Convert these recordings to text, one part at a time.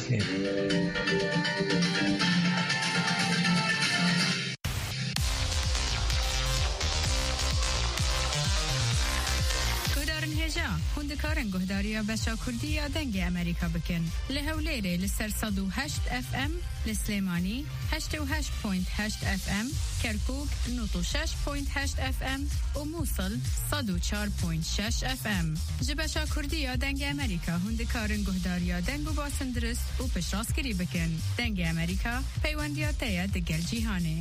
هندکارن گهداریا بچه کردی دنگ امریکا بکن لهولیره لسر 108 FM لسلیمانی 88.8 FM کرکوک 96.8 FM و موصل 104.6 FM جبچه کردی دنگ امریکا هندکارن گهداریا دنگ و باسندرس و پشراسکری بکن دنگ امریکا پیوندیات تاید دگر جیهانه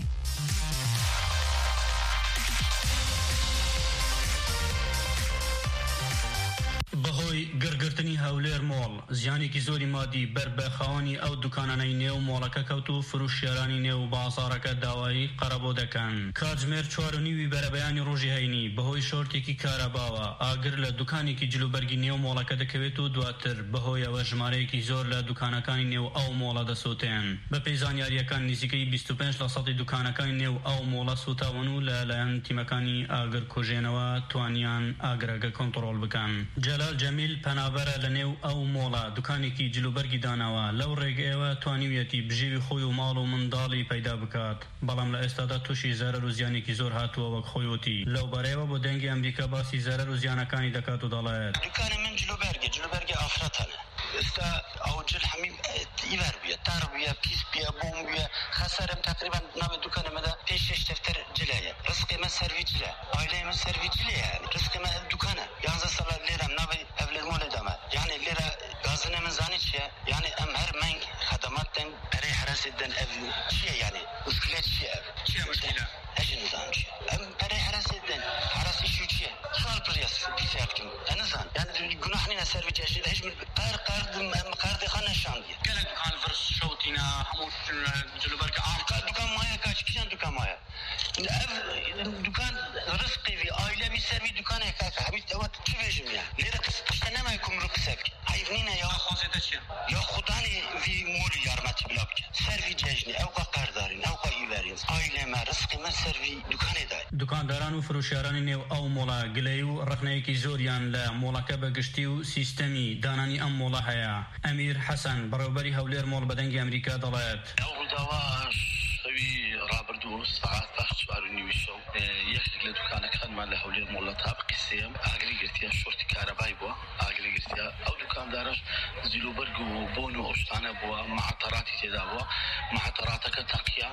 گرگرتنی هولیر مال زیانی کی زوری مادی بر بخوانی او دکانانی نیو مالک کوتو فروشیارانی نیو بازارک داوایی قربو دکن کاجمر چوارنیوی بر بیان روزی هینی بهوی شورتی کی کارباوا اگر ل دکانی کی جلوبرگی نیو مالک دکویتو دواتر بهوی و جماره کی زور ل دکانکانی نیو او مولا د سوتن به پیزانیاری کان نزیکی 25 لصد دکانکانی نیو او مولا سوتاونو ل انتمکانی اگر کوجنوا توانیان اگرگ کنترل بکن جلال جمیل پنابره لنیو او مولا دکانی کی جلوبرگی داناوا لو رگیوا توانیویتی بجیوی خوی و مال و مندالی پیدا بکات بلام لاستادا توشی زرر و زیانی کی زور هاتو وک خویوتی لو بریوا با دنگ امریکا باسی زرر و زیانکانی دکاتو دالایت دکان من جلوبرگی افراتانه استا اوجل حمیم ایور بیا تربیه پیس بیا بوم بیا خسارم تقریبا نام دکان مدا پیشش دفتر جلایه رزق من سروی جلا عائله من سروی جلا يعني رزق من دکانه یعنی سال لیرم ناوی اول مول دامه يعني لیرا غازنه من زانی چیه يعني ام هر من خدماتن برای حراسدن اف چیه يعني مشکلات چیه مشکله اجي نظام چیه ام برای حراسدن حراسی شو چیه سوال پریاس بیسیالکم انسان يعني گناه نی سروی جاجی هیچ قرض خانه شاندی کلا دکان فرس شوتینا همون جلوبرگ دکان مایا کاش کیان دکان مایا دکان رزقی وی عائله بی سروی دکانه کاکا همین دوات چی بجم یا لیره قشتنه ما یکم رو کسبک حیفنینه یا خوزیده چیه یا خدانی وی مولی یارمتی بلا بکن سروی جاجنی اوقا قردارین اوقا ایورین عائله ما رزقی من سروی دکانه دای دکانداران و فروشیاران نیو او مولا گلیو رخنه کی زوریان ل مولکه بگشتیو سیستمی دانانی ام مولا هيا امیر حسن برابری هولیر مول بدنگ امریکا دلایت او دواش سوي رابردو ساعات باش باروني وشو يخلق لدكانه كان مال هولير مولا طابق السيم اغري قرتيا شورت كهرباي بو اغري قرتيا او دكان دارش زلوبرغو بونو اوشتانه بو معطراتي تدابو معطراتك تقيا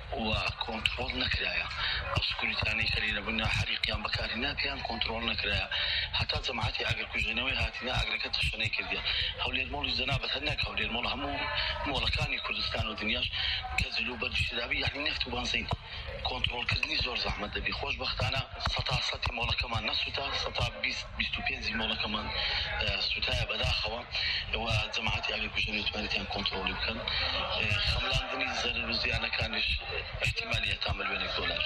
وكنترول نكرايا اسكوريتاني خلينا بنا حريقيان بكارينا كان كنترول نكرايا حتى جماعتي اگر كوجنوي هاتينا اگر كتشني كرديا هولي المول زنابه هناك هولي المول همو مولكاني كردستان ودنياش كزلو برشدابي يعني نفط وبنزين كنترول كردني زور زحمه دبي خوش بختانا سطاساتي مولا كمان نسوتا سطا 25 مولا كمان سوتا بداخوا وجماعتي اگر كوجنوي تمانيتان كنترول يمكن خملان دني زر زيانه كانش احتمالية تعمل بين $1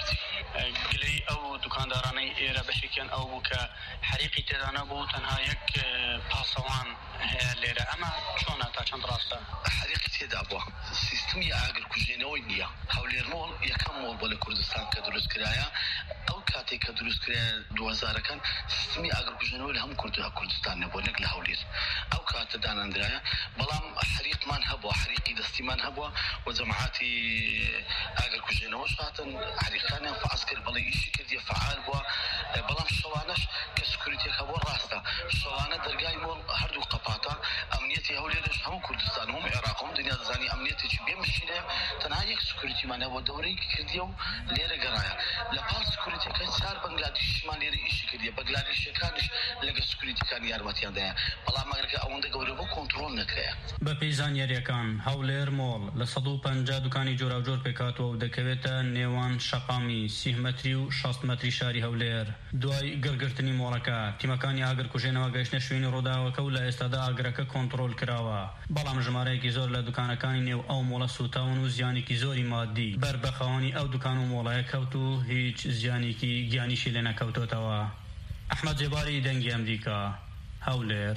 گلی او دکاندارانی ایرا بشکن او که حریقی تدانه بو تنها یک پاسوان لیره اما چونه تا چند راسته حریقی تدابو سیستمی اگر کجینوی نیا هولیر مول یکم مول بول کردستان که درست کرایا او کاتی که درست کرایا 2000 کن سیستمی اگر کجینوی هم کردستان نبو نقل هولیر او کات دانن درایا بلام حریق من هبو حریقی دستی من هبو و جماعتی اگر کجینوی شاتن حریقانی فعسكر بلي إشي كردي فعال بوا بلام شوانش كسكوريتي كبور راستا شوانه درجاي مول هردو قطاطا امنيتي هوليش هم كردستان هم عراق هم دنيا زاني امنيتي بيمشيله تنايك سكوريتي معناه ودوري كرديو ليره غرايا لبال سكوريتي كسار بنغلاديش ما ليره إشي كردي بنغلاديش كانش لغا سكوريتي كان يارمتيان ده بلا ماغرك اونده غوربو كنترول نكريا بپیزان یریکان هولیر مول ل 150 دکانی جور جور پکاتو دکویتا نیوان شقامی 30 متری و 60 متری شاری هولیر دوای گرگرتنی مولکا تیمکانی اگر کوجنوا گشنه شوین رودا و کولا استادا اگرک کنترول کراوا بلام جماره کی زور ل دکانکانی نیو او مولا سوتاون و زیانی کی زوری مادی بر بخوانی او دکانو مولا کوتو هیچ زیانی کی گیانی شیلنا کوتو توا احمد جباری دنگی امریکا هولیر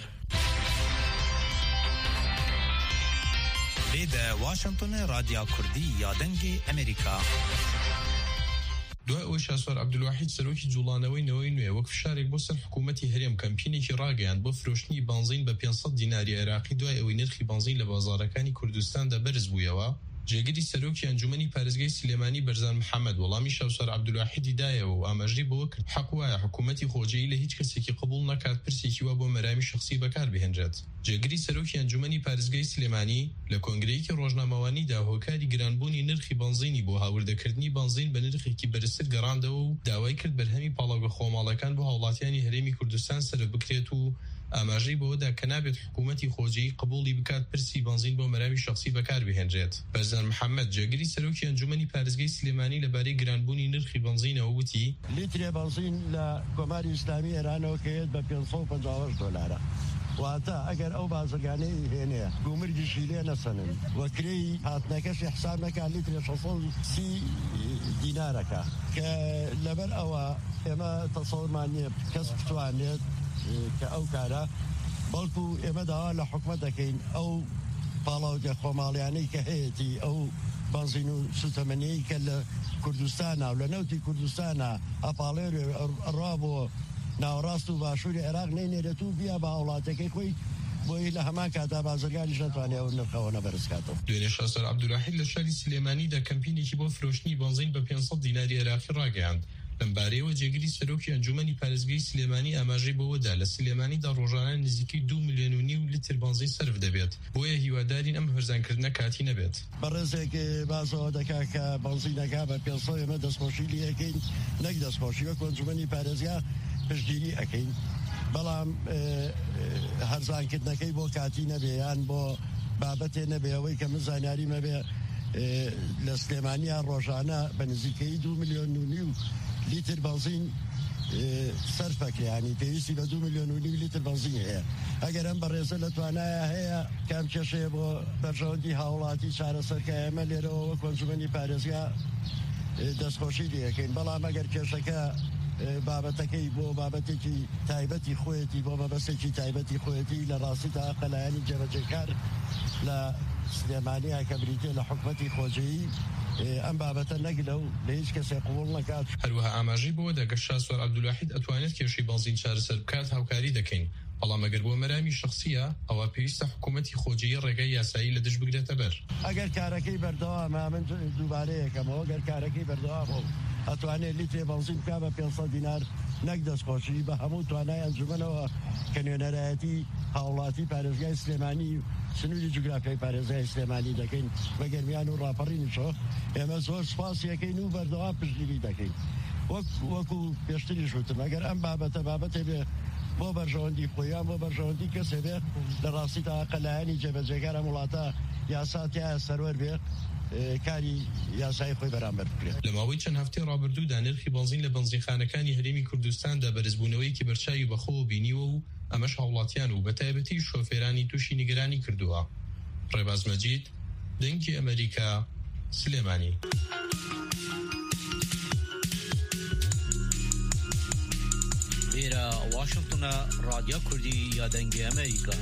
لید واشنطن رادیو کردی یا دنگی امریکا دوای ئەوەی شاسوار عەبدولواحید سەرۆکی جوڵانەوەی نەوەی نوێ وەک فشارێک بۆ سەر حکوومەتی هەرێم کەمپینێکی ڕاگەیاند بۆ فرۆشتنی بانزین بە 500 دیناری عێراقی دوای ئەوەی نرخی بانزین لە بازاڕەکانی کوردستاندا بەرز بوویەوە. جێگیری سەرۆکی ئەنجومەنی پارێزگای سلێمانی بەرزان محەممەد وەڵامی شاسوار عەبدولواحیدی دایەوە و ئاماژەی بۆ کرد حەق وایە حکوومەتی خۆجەیی لە هیچ کەسێکی قبول نەکات پرسێکی وا بۆ مەرامی شخصی بەکار بهێنرێت. جێگیری سەرۆکی ئەنجومەنی پارێزگای سلێمانی لە کۆنگرەیەکی ڕۆژنامەوانیدا هۆکاری گرانبوونی نرخی بانزینی بۆ هاوردەکردنی بانزین بە نرخێکی بەرزتر گەڕاندەوە و داوای کرد بەرهەمی پاڵاوگە خۆماڵەکان بۆ هاوڵاتیانی هەرێمی کوردستان سەرف بکرێت و ئاماژەی بەوەدا کە نابێت حکوومەتی خۆجەیی قبولی بکات پرسی بانزین بۆ مەرامی شخصی بەکار بهێنرێت. بەرزان محەممەد جێگیری سەرۆکی ئەنجومەنی پارێزگای سلێمانی لەبارەی گرانبوونی نرخی بانزینەوە وتی لیترێ بانزین لە کۆماری ئیسلامی ئێرانەوە کەوێت بە 550 دۆلارە. واتە ئەگەر ئەو بازرگانەی هێنەیە گومرگیشی لێ نەسەنن وەکرەی هاتنەکەشی حساب نەکات لیترێ 630 دینارەکە کە لەبەر ئەوە ئێمە تەسەوڕمان نییە کەس بتوانێت کە ئەو کارە بەڵکو ئێمە داوا لە حکومەت دەکەین ئەو پاڵاوگە خۆماڵیانەی کە هەیەی ئەو بانزین و سوتەمەنیی کە لە کوردستانە و لە نەوتی کوردستانە ئەپاڵێر ڕوا بۆ ناوەڕاست و باشووری عێراق نەینێرێت و بیا بە وڵاتەکەی خۆی بۆی لە هەمان کاتا بازرگانیش نەتوانێت ئەو نرخەوە نەبەرزکاتەوە. دوێنێ شاسوار عەبدولواحید لە شاری سلێمانیدا کەمپینێکی بۆ فرۆشتنی بانزین بە 500 دیناری عێراقی ڕاگەیاند. لەمبارەیەوە جێگیری سەرۆکی ئەنجومەنی پارێزگای سلێمانی ئاماژەی بەوەدا لە سلێمانیدا ڕۆژانە نزیکەی 2.5 میلیۆن لیتر بانزین سەرف دەبێت بۆیە هیوادارین ئەم هەرزانکردنە کاتی نەبێت. بەڕێزێک بازەوە دەکا کە بانزینەکە بە 500 ئێمە دەستخۆشی لێ ئەەکەین نەک دەستخۆشی وەک ئەنجومەنی پارێزگا پشتگیری ئەەکەین بەڵام هەرزانکردنەکەی بۆ کاتی نەبێ یان بۆ بابەتێ نەبێەوەی کە من زانیاری مەبێ لە سلێمانیا ڕۆژانە بە نزیکەی 2.5 میلیۆن لیتر بانزین سەرفەکەیانی پێویستی بە 2.5 میلیۆن لیتر بانزین هەیە. ئەگەر ئەم بەڕێزە لە توانایە هەیە کام کێشەیە بۆ بەرژەوەندی هاوڵاتی چارەسەرکە ئێمە لێرەوە وەک ئەنجومەنی پارێزگا دەستخۆشی لێەکەین بەڵام ئەگەر کێشەکە بابەتەکەی بۆ بابەتێکی تایبەتی خۆیەتی بۆ بەبەستێکی تایبەتی خۆیەتی لە ڕاستی تا قەلایانی جێبەجێکار لە سلێمانیا کە بریتێ لە حکومەتی خۆجەیی ئەم بابەتە نەگلە و لە هیچ کەسێک قبوڵ نەکات. هەروەها ئاماژەی بۆ دەگە شاسوار عەبدولواحید ئەتوانێت کێشەی بانزین چارەسەر بکات هاوکاری دەکەین بەڵام ئەگەر بۆ مەرامی شخصیە ئەوە پێویستە حکوومەتی خۆجەیی ڕێگای یاسایی لە دژ بگرێتە بەر. ئەگەر کارەکەی بەردەوامە من دووبارەیەکەمەوە ئەگەر کارەکەی بەردەوامە ئەتوانێت لیترێ بانزین بکات بە 500 دینار نەک دەستخۆشی بە هەموو توانای ئەنجومەنەوە کە نوێنەرایەتی هاوڵاتی پارێزگای سلێمانی سنووری جوگرافیای پارێزگای سلێمانی دەکەین بە گەرمیان و ڕاپەڕینیشەوە ئێمە زۆر سوپاسیەکەین و بەردەوام پشتگیری دەکەین وەکو پێشتریش وتم ئەگەر ئەم بابەتێ بێ بۆ بەرژەوەندی خۆیان بۆ بەرژەوەندی کەسێ بێ لە ڕاستی تا قەلایانی جێبەجێکار ئەم وڵاتە یاساتیایە سەروەر بێ کاری یاسای خۆی بەرامبەر بکرێت. لە ماوەی چەند هەفتەی ڕابردوودا نرخی بانزین لە بەنزینخانەکانی هەرێمی کوردستاندا بەرزبوونەوەیکی بەرچاوی بەخۆوە بینیوە و ئەمەش هاوڵاتیان و بەتایبەتی شۆفێرانی تووشی نیگەرانی کردووە. ڕێباز مەجید دەنگی ئەمریکا سلێمانی. لێرە واشنگتنە رادیۆ کوردی یا دەنگی ئەمریکا.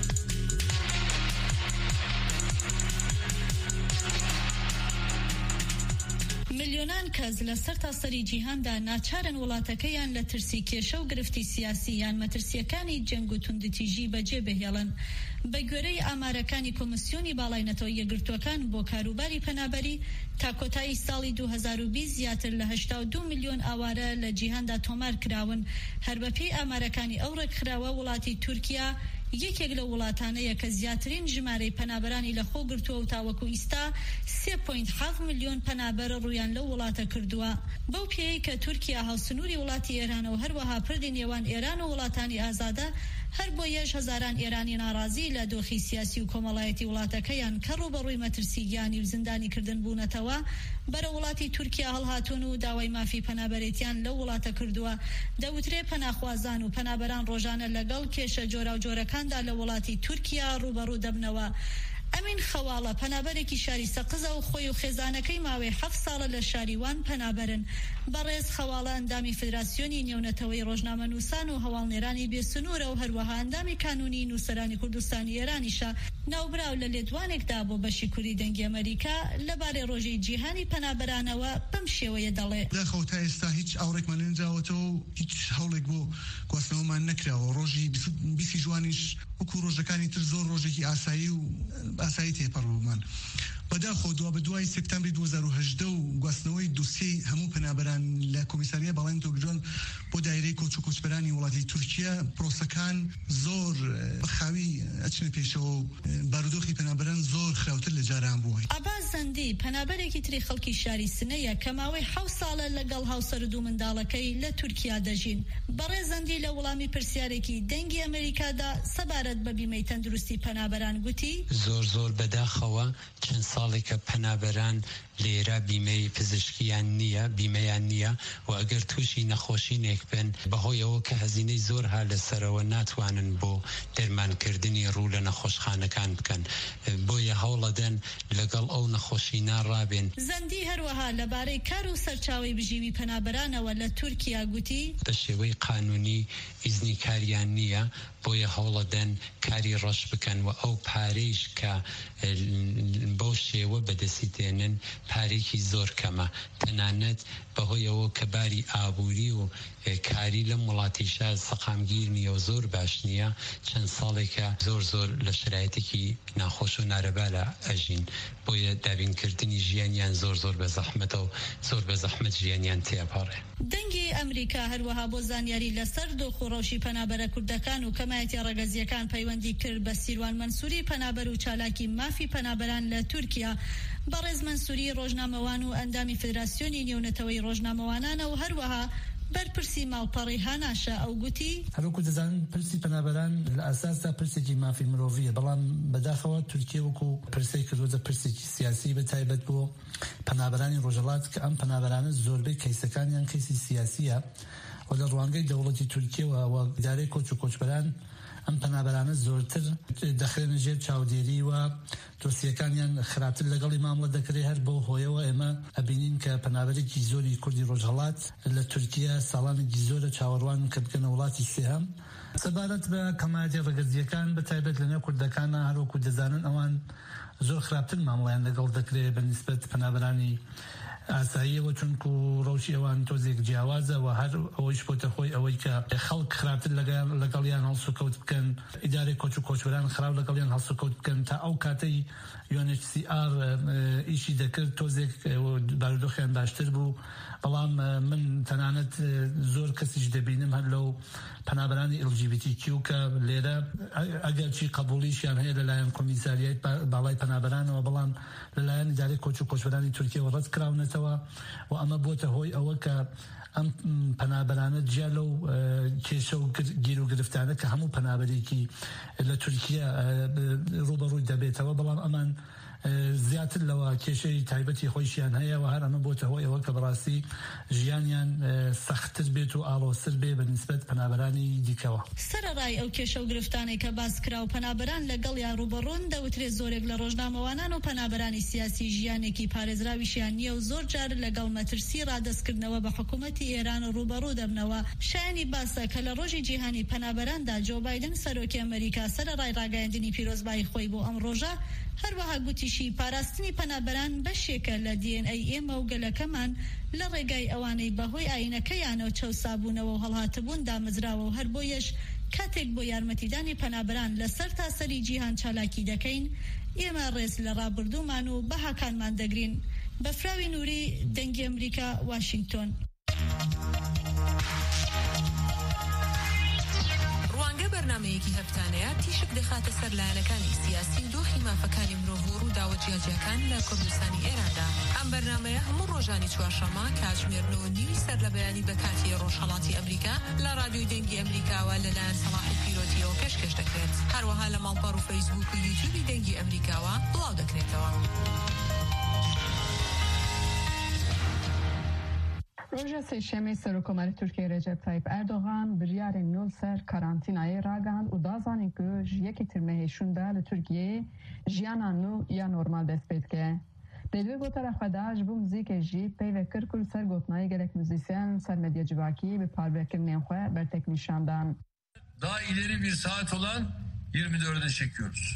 ملیۆنان کەس لە سەر تاسەری جیهاندا ناچارن وڵاتەکەیان لە ترسی کێشە و گرفتی سیاسی یان مەترسیەکانی جەنگ و توندتیژی بەجێ بهێڵن. بە گوێرەی ئامارەکانی کۆمسیۆنی باڵای نەتەوە یەکگرتووەکان بۆ کاروباری پەنابەری تا کۆتایی ساڵی 2020 زیاتر لە 82 میلیۆن ئاوارە لە جیهاندا تۆمار کراون. هەر بەپێی ئامارەکانی ئەو ڕێکخراوە وڵاتی تورکیا یەکێک لە وڵاتانەیە کە زیاترین ژمارەی پەنابەرانی لە خۆ گرتووە و تاوەکو ئیستا 3.7 میلیۆن پەنابەر ڕویان لەو وڵاتە کردووە. بەو پێی کە تورکیا هاوسنووری وڵاتی ئێرانە و هەروەها پردی نێوان ئێران و وڵاتانی ئازادە هەر بۆ یەش هەزاران ئێرانی ناڕازی لە دۆخی سیاسی و کۆمەڵایەتی وڵاتەکەیان کە ڕوبەڕووی مەترسیگیانی و زندانی کردن بوونەتەوە بەرە وڵاتی تورکیا هەڵهاتوون و داوای مافی پەنابەرێتیان لەو وڵاتە کردووە. دەوترێ پەناخوازان و پەنابەران ڕۆژانە لەگەڵ کێشە جۆرا و جۆرەکاندا لە وڵاتی تورکیا ڕوبەڕوو دەبنەوە. ئەمین خەواڵە پەنابەرێکی شاری سەقزە و خۆی و خێزانەکەی ماوەی 7 ساڵە لە شاریوان پەنابەرن. بەڕێز خەواڵە ئەندامی فدراسیۆنی نێونەتەوەی ڕۆژنامەنووسان و هەواڵنێرانی بێسنوورە و هەروەها ئەندامی کانونی نووسەرانی کوردستانی ئێرانیشە ناوبراو لە لێدوانێکدا بۆ بەشی کوردی دەنگی ئەمریکا لەبارەی ڕۆژەی جیهانی پەنابەرانەوە بەم شێوەیە دەڵێ. داخەوە تا ئێستا هیچ ئاوڕێکمان نەنجاوەتەوە و هیچ هەوڵێک بۆ گواستنەوەمان نەکراوە. ڕۆژی 20 جوانیش وەکو ڕۆژەکانی تر زۆر ڕۆژێکی ئاسایی و ئاسایی تێپەڕ بوومان. بەداخەوە دوا بە دوای سپتامبری 2018 و گواستنەوەی دووسێی هەموو پەنابەران لە کۆمیساریە باڵای تۆگرۆن بۆ دایرەی کۆچ و کۆچبەرانی وڵاتی تورکیا پرۆسەکان زۆر بەخاوی ئەچنە پێشەوە و بارودۆخی پەنابەران زۆر خراوتر لە جاران بووە. عەباس زەندی پەنابەرێکی تری خەڵکی شاری سنەیە کە ماوەی 7 ساڵە لەگەڵ هاوسەر و منداڵەکەی لە تورکیا دەژین. بەڕێز زەندی لە وەڵامی پرسیارێکی دەنگی ئەمریکادا سەبارەت بە بیمەی تەندروستی پەنابەران گوتی زۆر بەداخەوە چەند ساڵێکە پەنابەران لێرە بیمەی پزیشکیان نییە، بیمەیان نییە و ئەگەر تووشی نەخۆشینێک بن بەهۆیەوە کە هەزینەی زۆر ها لەسەرەوە ناتوانن بۆ دەرمانکردنی ڕوو لە نەخۆشخانەکان بکەن، بۆیە هەوڵەدەن لەگەڵ ئەو نەخۆشینا ڕابێن. زەندی هەروەها لەبارەی کار و سەرچاوی بژیوی پەنابەرانەوە لە تورکیا گوتی بە شێوەی قانونی ئیزنی کاریان نییە، بۆیە هەوڵەدەن کاری ڕەش بکەن و ئەو پارەیش کە بۆ شێوە بەدەستی دێنن پارێکی زۆر کەمە، تەنانەت بەهۆیەوە کە باری ئابووری و کاری لەم وڵاتیشە سەقامگیر نییە و زۆر باش نییە، چەند ساڵێکە زۆر لە شرایەتێکی ناخۆش و نارەبا لە ئەژین، بۆیە دابینکردنی ژیانیان زۆر بە زەحمەتە و زۆر بە زەحمەت ژیانیان تێپەڕێ. دەنگی ئەمریکا هەروەها بۆ زانیاری لەسەر دۆخ و ڕەوشی پەنابەرە کوردەکان و کەمایەتی ڕێگەزیەکان پەیوەندی کرد بە سیروان مەنسووری پەنابەر و چالاکی مافی پەنابەران لە تورکیا. بەڕێز مەنسووری ڕۆژنامەوان و ئەندامی فدراسیۆنی نێونەتەوەی ڕۆژنامەوانانە و هەروەها بەرپرسی ماڵپەڕی هاناشە ئەو گوتی هەروەکو دەزانن پرسی پەنابەران لە ئاساسدا پرسێکی مافی مرۆڤیە، بەڵام بەداخەوە تورکیا وەکو پرسەی کردووەتە پرسێکی سیاسی بە تایبەت بۆ پەنابەرانی ڕۆژهەڵات کە ئەم پەنابەرانە زۆربەی کەیسەکانیان کەیسی سیاسیە و لە ڕوانگەی دەوڵەتی تورکیەوە و ئیدارەی کۆچ و کۆچبەران ئەم پەنابەرانە زۆرتر دەخرێنە ژێر چاودێری و دۆسیەکانیان خراپتر لەگەڵی مامڵە دەکرێت. هەر بۆ هۆیەوە ئێمە ئەبینین کە پەنابەرێکی زۆری کوردی ڕۆژهەڵات لە تورکیا ساڵانێکی زۆرە چاوەڕوان کە بکەنە وڵاتی سێهەم. سەبارەت بە کەمایەتی ڕێگەزیەکان بە تایبەت لە نێو کوردەکانە هەروەکو دەزانن ئەوان زۆر خراپتر مامڵیان لەگەڵ دەکرێت بە نیسبەت پەنابەرانی ئاساییەوە، چونکو ڕەوشی ئەوان تۆزێک جیاوازە و هەر ئەوەیش بۆتە خۆی ئەوەی کە خەڵک خراپتر لەگەڵیان هەڵسوکەوت بکەن، ئیدارەی کۆچ و کۆچبەران خراپ لەگەڵیان هەڵسوکەوت بکەن تا ئەو کاتەی UNHCR ئیشی دەکرد تۆزێک بارودۆخیان باشتر بوو. بەڵام من تەنانەت زۆر کەسیش دەبینم هەر لەو پەنابەرانی LGBTQ کە لێرە ئەگەر چی قبولیشیان هەیە لەلایەن کۆمیساریای باڵای پەنابەرانەوە، بەڵام لەلایەن ئیدارەی کۆچ و کۆچبەرانی تورکیەوە ڕەت کراونەتەوە و ئەمە بۆتە هۆی ئەوە کە ئەم پەنابەرانە جیا لەو کێشە و گیر و گرفتانە کە هەموو پەنابەرێکی لە تورکیا ڕوبەڕووی دەبێتەوە، بەڵام ئەمان زیاتر لەوە کێشەی تایبەتی خۆیشیان هەیە و هەر ئەمە بۆتە هۆی ئەوە کە بەڕاستی ژیانیان سەختتر بێت و ئاڵۆسر بێ بە نیسبەت پەنابەرانی دیکەوە. سەرەڕای ئەو کێشە و گرفتانەی کە باس کرا و پەنابەران لەگەڵ یا ڕوبەڕوون دەوترێت زۆرێک لە ڕۆژنامەوانان و پەنابەرانی سیاسی ژیانێکی پارێزراویشیان نییە و زۆر جار لەگەڵ مەترسی ڕادەستکردنەوە بە حکوومەتی ئێران و ڕوبەڕوو دەبنەوە. شایانی باسە کە لە ڕۆژی جیهانی پەنابەراندا جۆ بایدن سەرۆکی ئەمریکا سەرەڕای ڕاگەیاندنی پیرۆزبایی خۆی بۆ ئەم ڕۆژە هەروەها گوتیشی پاراستنی پەنابەران بەشێکە لە DNA ئێمە و گەلەکەمان لە ڕێگای ئەوانەی بەهۆی ئاینەکەیانەوە چەوسابوونەوە و هەڵهاتبوون دامەزراوە و هەر بۆیەش کاتێک بۆ یارمەتیدانی پەنابەران لەسەر تاسەری جیهان چالاکی دەکەین ئێمە ڕێز لە ڕابردوومان و بەهاکانمان دەگرین. بەفراوی نووری دەنگی ئەمریکا، واشنگتۆن. بەرنامەیەکی هەفتانەیە تیشک دەخاتە سەر لایەنەکانی سیاسی و دۆخی مافەکانی مرۆڤ و ڕووداوە جیاجیەکان لە کوردستانی ئێراندا. ئەم بەرنامەیە هەموو ڕۆژانی چوارشەممە کاتژمێر 9:30 سەر لە بەیانی بەکاتی ڕۆژهەڵاتی ئەمریکا لە رادیۆی دەنگی ئەمریکاوە لەلایەن سەلاحی پیرۆتیەوە پێشکەش دەکرێت. هەروەها لە ماڵپەڕ و فەیسبوک و یوتیوبی دەنگی ئەمریکاوە بڵاو دەکرێتەوە. Roja sêşemê Serokkomarê Tirkiye Recep Tayyip Erdogan biryarên nû ser karantînayê ragihand û da zanîn ku ji yekê tir mehê şûn de li Tirkiyeyê ژیانا نو یا نورمال دست پید که دوی گوتر خداش بو موزیک جی پیو کرکل سر گوتنای گرک موزیسین سر مدیا جواکی به پاربکرنین خواه بر تکنیشاندان. Daha ileri bir saat olan 24'e çekiyoruz.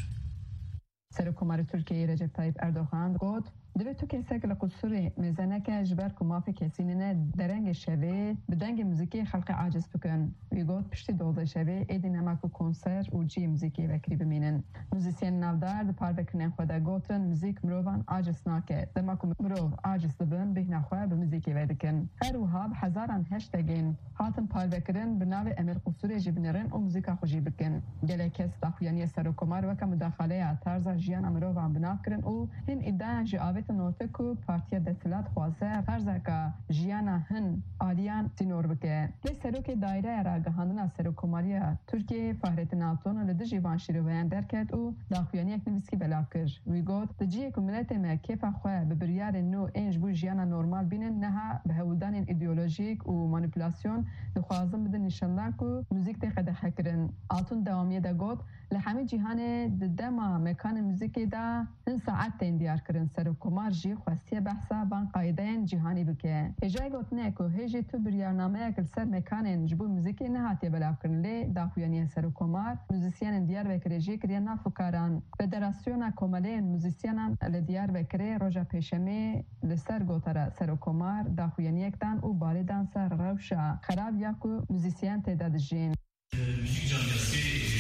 سرکومار ترکیه رجب طیب اردوغان گفت دوی تو کسی که لقصوری میزنه که جبر کمافی کسی نه درنگ شوی بدنگ موزیکی خلق عاجز بکن وی گفت پشتی دوزه شوی ایدی نمکو کنسر و جی موزیکی وکری بمینن موزیسین نافدار ده پار بکنن خوده گوتن موزیک مروفان عاجز ناکه دمکو مروف عاجز دبن به نخواه به موزیکی ویدکن هر وها بحزاران هشتگین هاتن پار بکرن بناوی امیر قصوری جبنرن و موزیکا خوشی بکن گله کس داخویانی سرکومار وکا مداخله تارزا جیان مروفان بناف کرن و هن ایدان جاویت نوته کو پارتیا دسلات خواسته فرضه که جیانا هن آلیان سینور بکه لی سروک دایره را گهاندنا سروکوماری ترکیه فهرتن آتون لده جیوان شیرویان درکت و داخویانی یک نویسکی بلاف کر وی گوت دجیه کمولت ما کیفا خواه ببریار نو اینج بو جیانا نورمال بینن نها به هولدان ایدئولوژیک و مانیپولاسیون دخوازم بدن نشاندن که موزیک تقدر حکرن آتون دوامیه دا گوت لحمه جهان دما مکان موزیکی دا هن ساعت تین دیار کرن سروکومار جی خواستی بحثا بان قایدین جهانی بکه هجای گوتنه که هجی تو بریارنامه اکل سر مکان جبو موزیکی نهاتی بلاف کرن لی داخویانی سروکومار موزیسیان دیار وکره جی کریا نافکاران فدراسیون کومالی موزیسیان لدیار وکره روژا پیشمی لسر گوتره سروکومار داخویانی اکتان و بالیدان سر روشا خراب یا که موزیسیان تعداد جین müzik camiası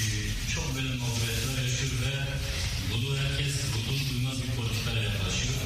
çok böyle mağduriyetler yaşıyor ve bunu herkes bulduğunu duymaz bir politikayla yaklaşıyor.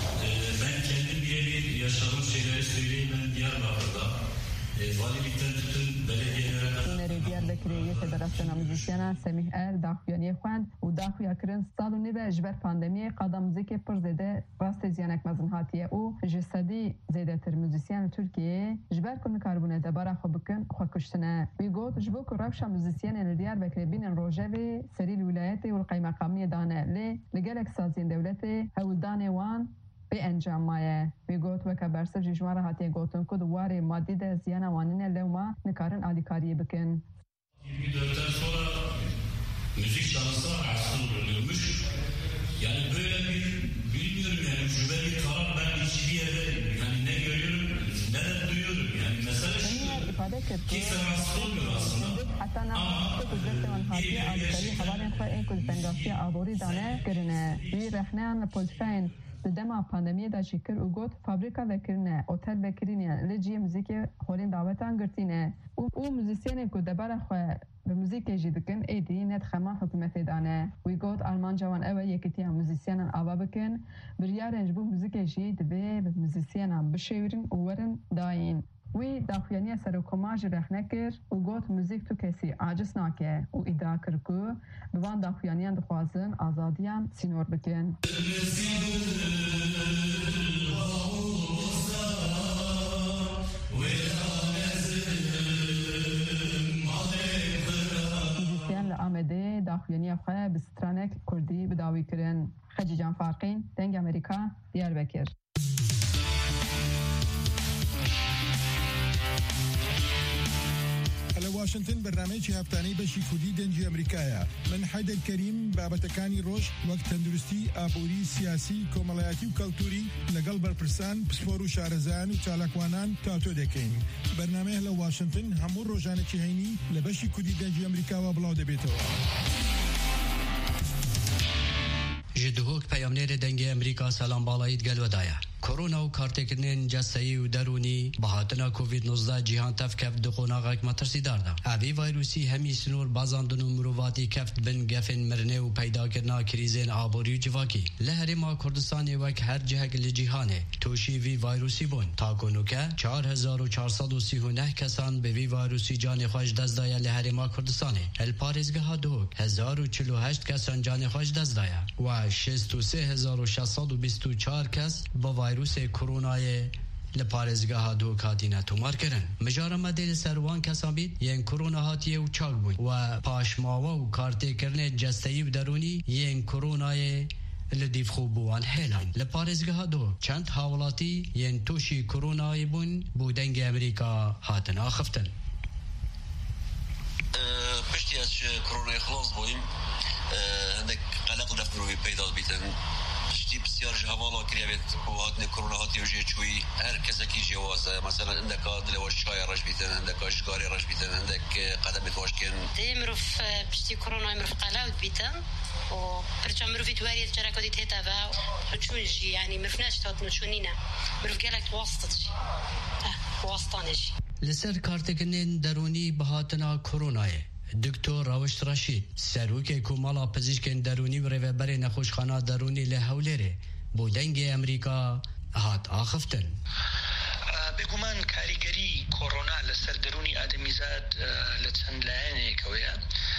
Ben kendim birebir yaşadığım şeyleri söyleyeyim. Ben Diyarbakır'da valilikten tutun belediyelere kadar. Diyarbakır'ı Federasyona Müzisyana Semih Er daxuyani خوند و داخویا کرن سال و نیو اجبر پاندمی قدم موزیک پر زده راست زیانک مزن هاتیه او جسدی زیده تر موزیسیان ترکیه جبر کن کاربونه دبارا خو بکن خو کشتنه وی گوت جبو که روشا موزیسیان دیاربکر بین روژه و سری الولایت و القیمه قامی دانه لی لگلک سازین دولت هولدان وان به انجام مایه وی گوت وکا برسر جشوار هاتیه گوتن که دواره مادی ده زیان وانینه لوما نکارن آلیکاری بکن 24'ten sonra müzik şansı aslında oluyormuş. Yani böyle bir bilmiyorum yani şube bir karar ben hiçbir yerde yani ne görüyorum ne de duyuyorum yani mesela şu kimse rahatsız olmuyor aslında ama دما پاندمی دا شکر و گوت فابریکا وکرنه اوتل وکرینه لجی موزیک هولین دعوتان گرتینه او موزیسین کو دبر خو به موزیک جدیدکن ایدی نت خما حکومت دانه وی گوت آلمان جوان او یکیتی موزیسین آوا بکن بریارنج بو موزیک جدید به موزیسین بشورن ورن داین وی داخویانی سرکوماج رخنکر و گوت موزیک تو کسی عاجز ناکه و ادعا کرکو بوان داخویانیان دخوازن آزادیان سینور بکن موزیسیان لآمده داخویانی خواه بسترانک کردی بداوی کرن خجی جان فارقین دنگ امریکا دیاربکر واشنطن برنامجی هفتانی بشی کردی دنجی امریکایا من حیدر کریم بابتکانی روش وقت تندرستی آبوری سیاسی کمالایاتی و کلتوری لگل برپرسان پسپور و شارزان و چالاکوانان تاتو دکین برنامه هلا واشنطن همون روزانه چی هینی لبشی کردی دنجی امریکا و بلاو دبیتو جدهوک پیامنیر دنگ امریکا سلام بالایید گلودایا کرونا و کارتکرنین جسایی و درونی بهاتنا کووید 19 جهان تف کفت دخوناغک مترسی دارده اوی ویروسی همی سنور بازاندن و مروواتی کفت بن گفن مرنه و پیدا کرنا کریزین آبوری و جواکی لهر ما کردستانی وک هر جهک لجیهانه توشی وی ویروسی بون تا کنو که 4439 کسان به وی ویروسی جان خوش دزدایا لهر ما کردستانی الپارزگه ها دوک 1048 کسان جان خوش دزدایا و 63624 کس با ویروس کرونای لپارزگاه دو کاتینا تومار کرن مجارم مدل سروان کسان بید ین کرونا هاتیه و چاک بون و پاشماوا و کارتی کرنه جستهی و درونی ین کرونای لدیف خوب بوان هیلان لپارزگاه دو چند حوالاتی ین توشی کرونای بون بودنگ امریکا هاتن آخفتن پشتی از کرونای خلاص بویم عندك قلق دفروي پیدا بیتن شتی بسیار جهوالا کریابت و هاتن کرونا هاتی و جیچوی هر کسی کی جوازه مثلا عندك دلواش شای رش بیتن عندك اشگاری رش بیتن عندك قدم توش کن دمرف بشتی کرونا مروف قلاود بیتن و برچه مروف تواری تجرکاتی تهتا و چونشی يعني مرفناش تهاتن چونینا مروف گلک واسطتشی واسطانشی لسر کارتکنین درونی بهاتنا کرونایه دکتر راوش رشید سروک کومالا پزشکن درونی و ریوبر نخوشخانه درونی لهولره بودنگ امریکا هات آخفتن بگومان کاریگری کرونا لسر درونی آدمیزاد لچند لعنه کویا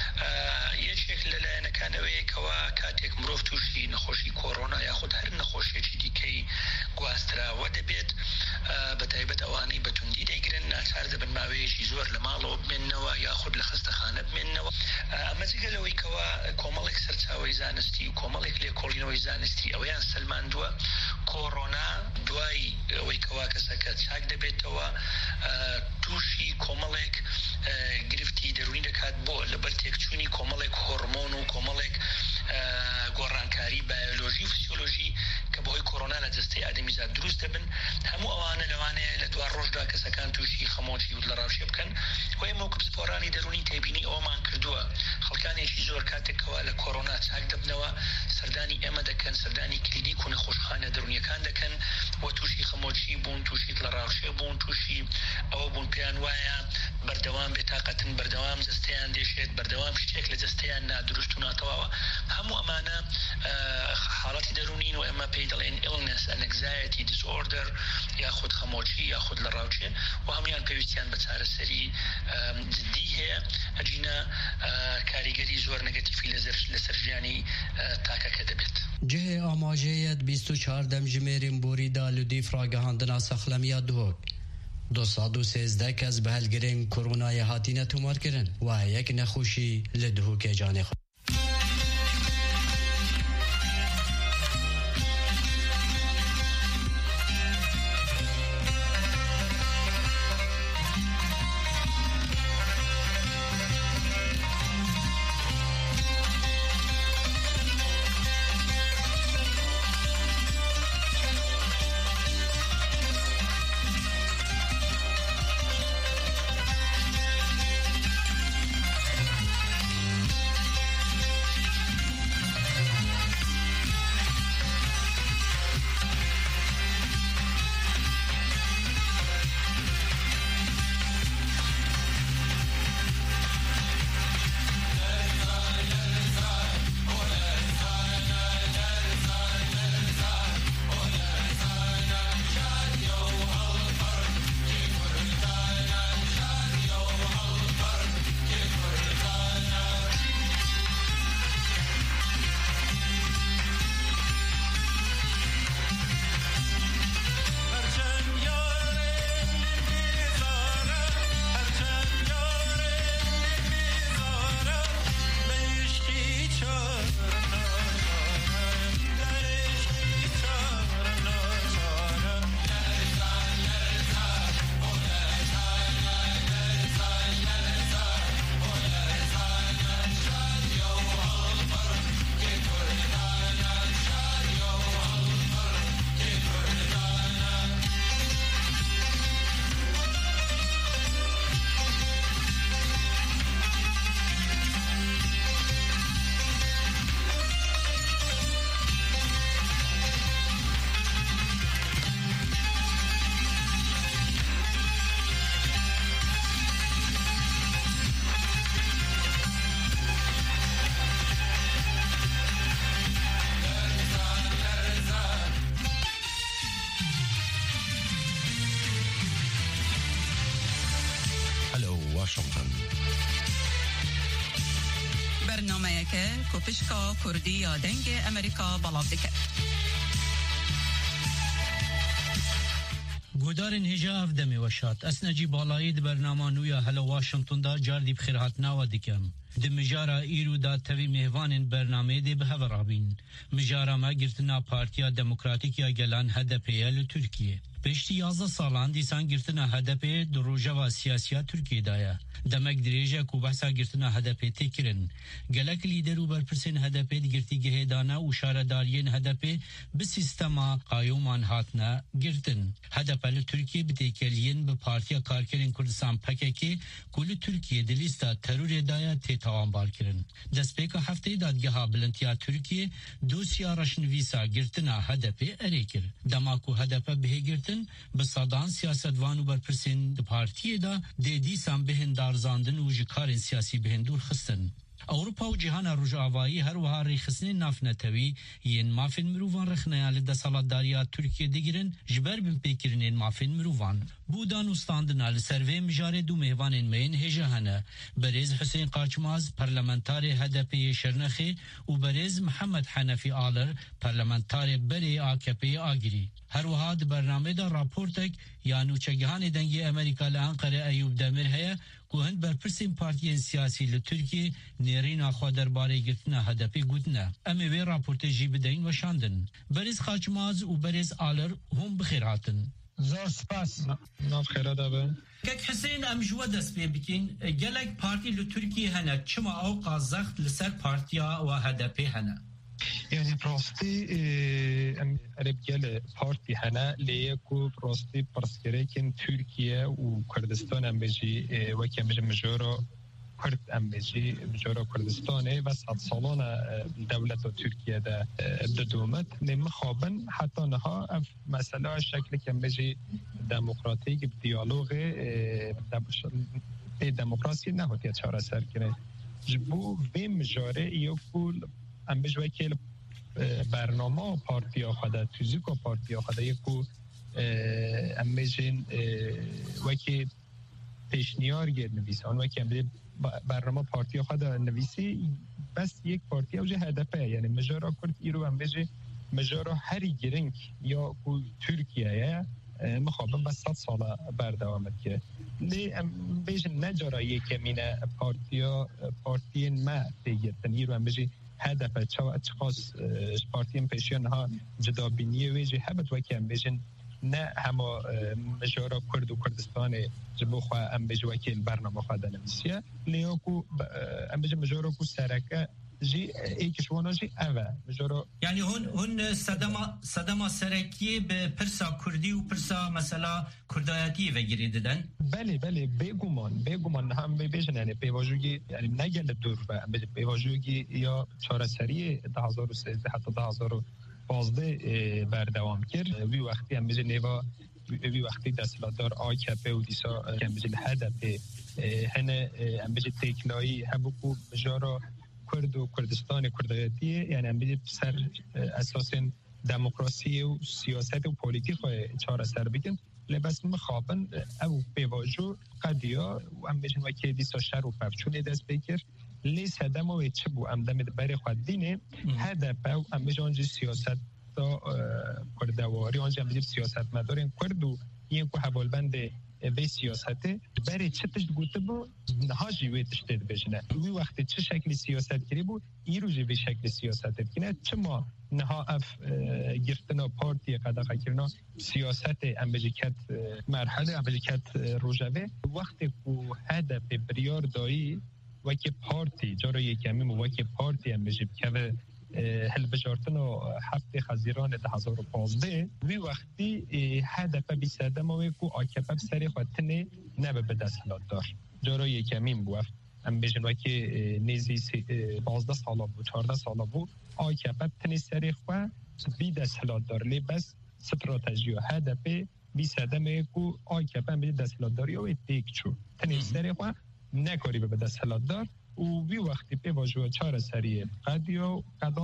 یەکێک لە لایەنەکانەوەیە کەوا کاتێک مرۆڤ تووشی نەخۆشی کۆڕۆنا یاخود هەر نەخۆشیێکی دیکەی گواستراوە دەبێت بەتایبەت ئەوانەی بەتوندی دەیگرن ناچار دەبن ماوەیەکی زۆر لە ماڵەوە بمێننەوە یاخود لە خستەخانە بمێننەوە ئەمە جگەلەوەی کەوا کۆمەڵێک سەرچاوەی زانستی و کۆمەڵێک لێکۆڵینەوەی زانستی ئەوەیان سەلماندووە کۆڕۆنا دوای ئەوەی کەوا کەسەکە چاک دەبێتەوە تووشی کۆمەڵێک گرفتی دەروین دەکات بۆ لەبەر تێکچوونی کۆمەڵێک هۆرمۆن و کۆمەڵێک گۆڕانکاری بایۆلۆژی فسیۆلۆژی کە بەهۆی کۆڕۆنا لە جەستەی ئادەمیزاد دروست دەبن هەموو ئەوانە لەوانەیە لە دوای ڕۆژدا کەسەکان تووشی خەمۆکی و لە ڕاوشێ بکەن وەی مۆکب سپۆرانی دەرونی تێبینی ئەوەمان کردووە خەڵکانێکی زۆر کاتێکەوە لە کۆڕۆنا چاک دەبنەوە سەردانی ئێمە دەکەن سەردانی کلینیک و نەخۆشخانە دەرونیەکان دەکەن و تووشی خەمۆکی بوون تووشی لە ڕاوشێ بوون تووشی ئەوە بوون پێیان وایە بەردەوام بێتاقەتن بەردەوام جەستەیان دێشێت بەردەوام شتێک لە جەستەیان نادروست و ناتەواوە هەموو ئەمانە حاڵەتی دەرونین و ئێمە پێی دەڵێن illness and anxiety disorder یاخود خەمۆکی یاخود لە ڕاوچێ و هەمویان پێویستیان بە چارەسەری جدی هەیە ئەجینە کاریگەری زۆر نەگەتیفی لەسەر ژیانی تاکەکە دەبێت جهه ئاماژەیەت 24 دەمژمێرین بۆریدا لودی فراگەهاندنا سەخلەمیە دووەک 213 کەس بە هەلگرین کۆڕۆنای هاتینە تۆمارکردن و یەک نەخۆشی لە دهۆکێ جانێ خۆ برنامه که کوپشکا کردی یا دنگ امریکا بلاف دکت گودارن هجاف دمی وشات اسنجی بالایید برنامه نویا هلا واشنطن دا جاردی بخیر هاتناوا دکم د مجارا ایرو دا توی مهوان برنامه دی به هورابین مجارا ما گرتنا پارتیا دموکراتیک یا گلان هدفیه ل ترکیه پشتی 11 سالان دیسان گرتنا هدف دروژه سیاسی ترکیه دایا دمک دریجه کو بحثا گرتنا هدف تکرن گلک لیدر و برپرسین هدف گرتی گهدانا و شاردارین هدف به سیستما قایومان هاتنا گرتن هدف ترکیه بتکلین به پارتیا کارکرین کردستان پککی کل ترکیه دلیستا ترور دایا تتوان بار کرن دست پیکا هفته دادگاه بلنتیا ترکیه دوسیا رشنویسا گرتنا هدف اریکر دماکو هدف به گرتن به صدان سیاستوان و برپرسین پارتیه دا دیدیسان بهن دارزاندن و جکارن سیاسی بهن دور خستن اوروپا و جهان روجاوایی هر وها ریخسنی نافنتوی ین مافن مروان رخنیال د سالاداریا ترکیه دیگرن جبر بن پیکرنین مافن مروان بودان استاندنال سروی مجاره دو مهوانین مین هجهانه برز حسین قاچماز پارلمانتار هدپی شرنخی و برز محمد حنفی آلر پارلمانتار بری AKP آگری هر وها د برنامه دا راپورتک یانو چگهان دنگی امریکا لانقره ایوب دمر هیا کوهن برپرسین پارتیین سیاسی لترکیه نیرین آخوا درباره گرتنا هدپی گوتنه امی وی راپورت جی بدهین وشاندن برز قاچماز و برز آلر هم بخیراتن زور سپاس ناف خیرات آبه گک حسین ام جوا دست بکن گلک پارتی لترکیه هنه چما او قازخت لسر پارتیا و هدپی هنه يعني بروستي رجال بارتي هنا ليكو بروستي برسكريكن تركيا وكردستان ام بيجي وكم مجورو كرد ام بيجي مجورو كردستاني بس هاد سالونا دولة تركيا ده بدومت نمخابن حتى نها مسألة شكل كم بيجي ديمقراطيك بديالوغ ديمقراطي نهوتي اتشارة سر كره جبو في مجاري يقول ام بجوی که برنامه پارتیا خدا توزیکو پارتیا خدا یکو ام بجین وکی پیشنیار گرد نویسان وکی ام برنامه پارتیا خدا نویسی بس یک پارتیا وجه هدفه یعنی مجارا کرد ایرو ام بجی مجارا هری گرنگ یا کو ترکیه مخابن بس 100 ساله بردوامت که لی ام بجین نجارا یکمینه پارتین ما تیگرتن ایرو ام بجی هدف اشخاص پارتیم پیشیان ها جدا بینیه ویجی هبت وکیم بیشن نه همه مجارا کرد و کردستان جبو خواه ام بیج وکیل برنامه خواه دنویسیه لیاکو ام بیج مجارا کو سرکه جی ایکشوانا جی اوه مجارا یعنی هون صدما سرکیه به پرسا کردی و پرسا مثلا کردایتی وگیری دادن بله بگومان هم بیشن یعنی پیواجوگی یعنی نگل دور و پیواجوگی یا چارسری 2013 حتی 2015 بردوام کرد وی وقتی هم بیش نیوا وی وقتی دستلاتدار AKP و دیسا هم بیش هدف هنه هم بیش تکلایی هبکو مجارا کرد و کردستان کردایتی یعنی هم بیش سر اساس دموکراسی و سیاست و پولیتیک چهار سر بگن لباس مخابن او بیواجو قدیا و ام بیشن وکی دیسا شر و پفچون دست بکر لیس هدم و چه بو ام دمید بری خود دینه هدف او ام بیشن آنجی سیاست دا کردواری آنجی ام بیشن سیاست مدارین کرد و این که حوالبند به سیاسته برای چه تشت گوته با نهاجی وی تشتید بجنه وی وقتی چه شکل سیاست کری بو ای روژی به شکل سیاست کنه چه ما نها اف گرفتنا پارتی قدقه کرنا سیاست امبجیکت مرحله امبجیکت روژوه وقتی که هدف بریار دایی وکی پارتی جارا یکمیم وکی پارتی امبجیب که هل بجارتن و هفته خزیران 2015 وی وقتی هدف بیساده موی کو AKP بسری خودتنه نبه به دستلات دار جارا یکمیم بوف ام بیشن وکی نیزی 12 سالا بود 14 سالا بود AKP تنه سری خود بی دستلات دار لی بس استراتژی و هدف بیساده موی کو AKP بی دستلات داری و دیک چو تنه سری خود نکاری به دستلات دار و وی وقتی به واجو چهار سری قدیا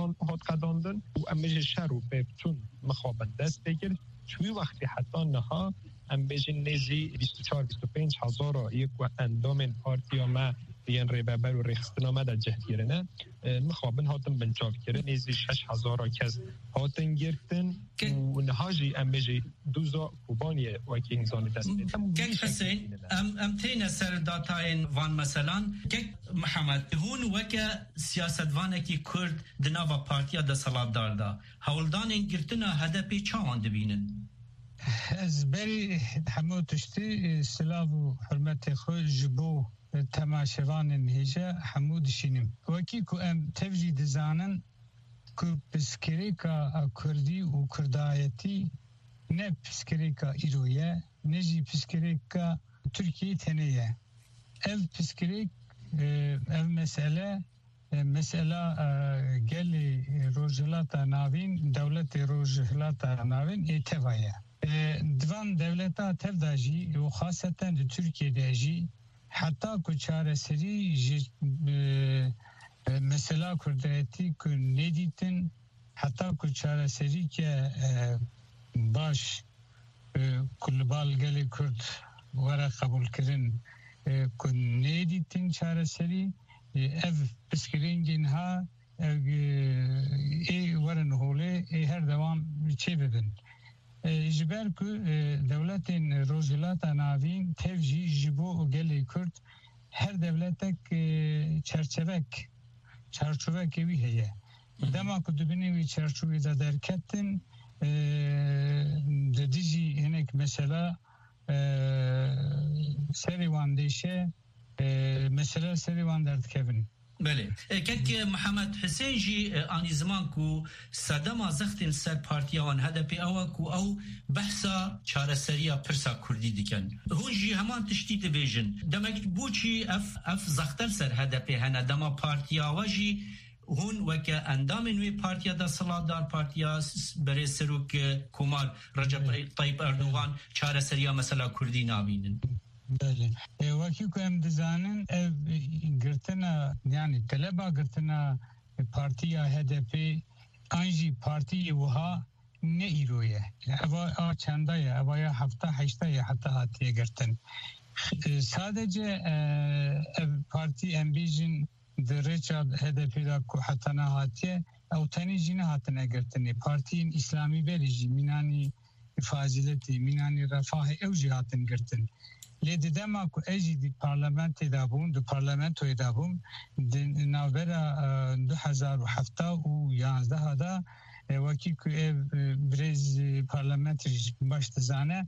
قداندن و امیج شر و پیفتون مخابن دست بگیر وی وقتی حتی نها امیج نیزی 24-25 هزار یک و اندام پارتیا ما بیان ریبابر و ریخستنامه در جهت گیرنه مخابن هاتن بنجاب گیره نیزی 6,000 کس هاتن گرفتن و نهاجی امیجی دوزا کوبانی وکی انسانی دست بیدن گک حسین ام تین سر داتاین وان مثلا گک محمد هون وکا سیاستوانه کی کرد دناوا پارتیا دا سلابدار دا هولدان گرتنا هدپی چاوان دبینن از بری همو تشتی سلاف و حرمت خود جبو تماشوان نهیجه همو دشینیم وکی که ام تفجی دزانن که پسکریکا کردی و کردایتی نه پسکریکا ایرویه نجی پسکریکا ترکیه تنیه ev psikrik ev mesela geli rojilata navin devleti rojilata navin etevaya divan devleta tevdaji ve haseten de Türkiye'de ji hatta ku çareseri mesela kurdayeti ku neditin hatta ku çareseri ke baş kulbal geli kurd vara kabul kirin kun neditin çareseri ev pişkiringin ha varan hole her devam çebedin jiber ku devletin rojilata navin tevji jibo geli Kürt her devletek çerçevek evi heye dema ku dubini vi çerçevede derketin dedici henek mesela serivan deşe mesela serivan dert kevin بله که محمد حسین جی آنی زمان کو صدام زختن سر پارتیان هدفی او کو او بحثا چارەسەریە پرسا کوردی دیکن هون جی همان تشتیت بیژن دمک بوچی اف زختل سر هدفی هنه دما پارتیا و جی هون وکه اندام نوی پارتیا دا سلادار پارتیا برای سروک کمار رجب طیب اردوغان چارەسەریە مثلا کوردی نابینن بله وکی که ام دزانن گرتنا یعنی طلبا گرتنا پارتیا هدفی انجی پارتی وها نه ایرویه اوا چندایه اوا یا هفته هشته حتی هاتیه گرتن sadece parti embijin derece hedefi da ku hatana hatiye avtani jine hatana gerteni partiyin İslami belici minani fazileti minani refahı evci hatin gerten le dedema ku eji di parlamento da bun du parlamento da bun navbera 2007 u 11 da vaki ku brez parlamentri baş dizane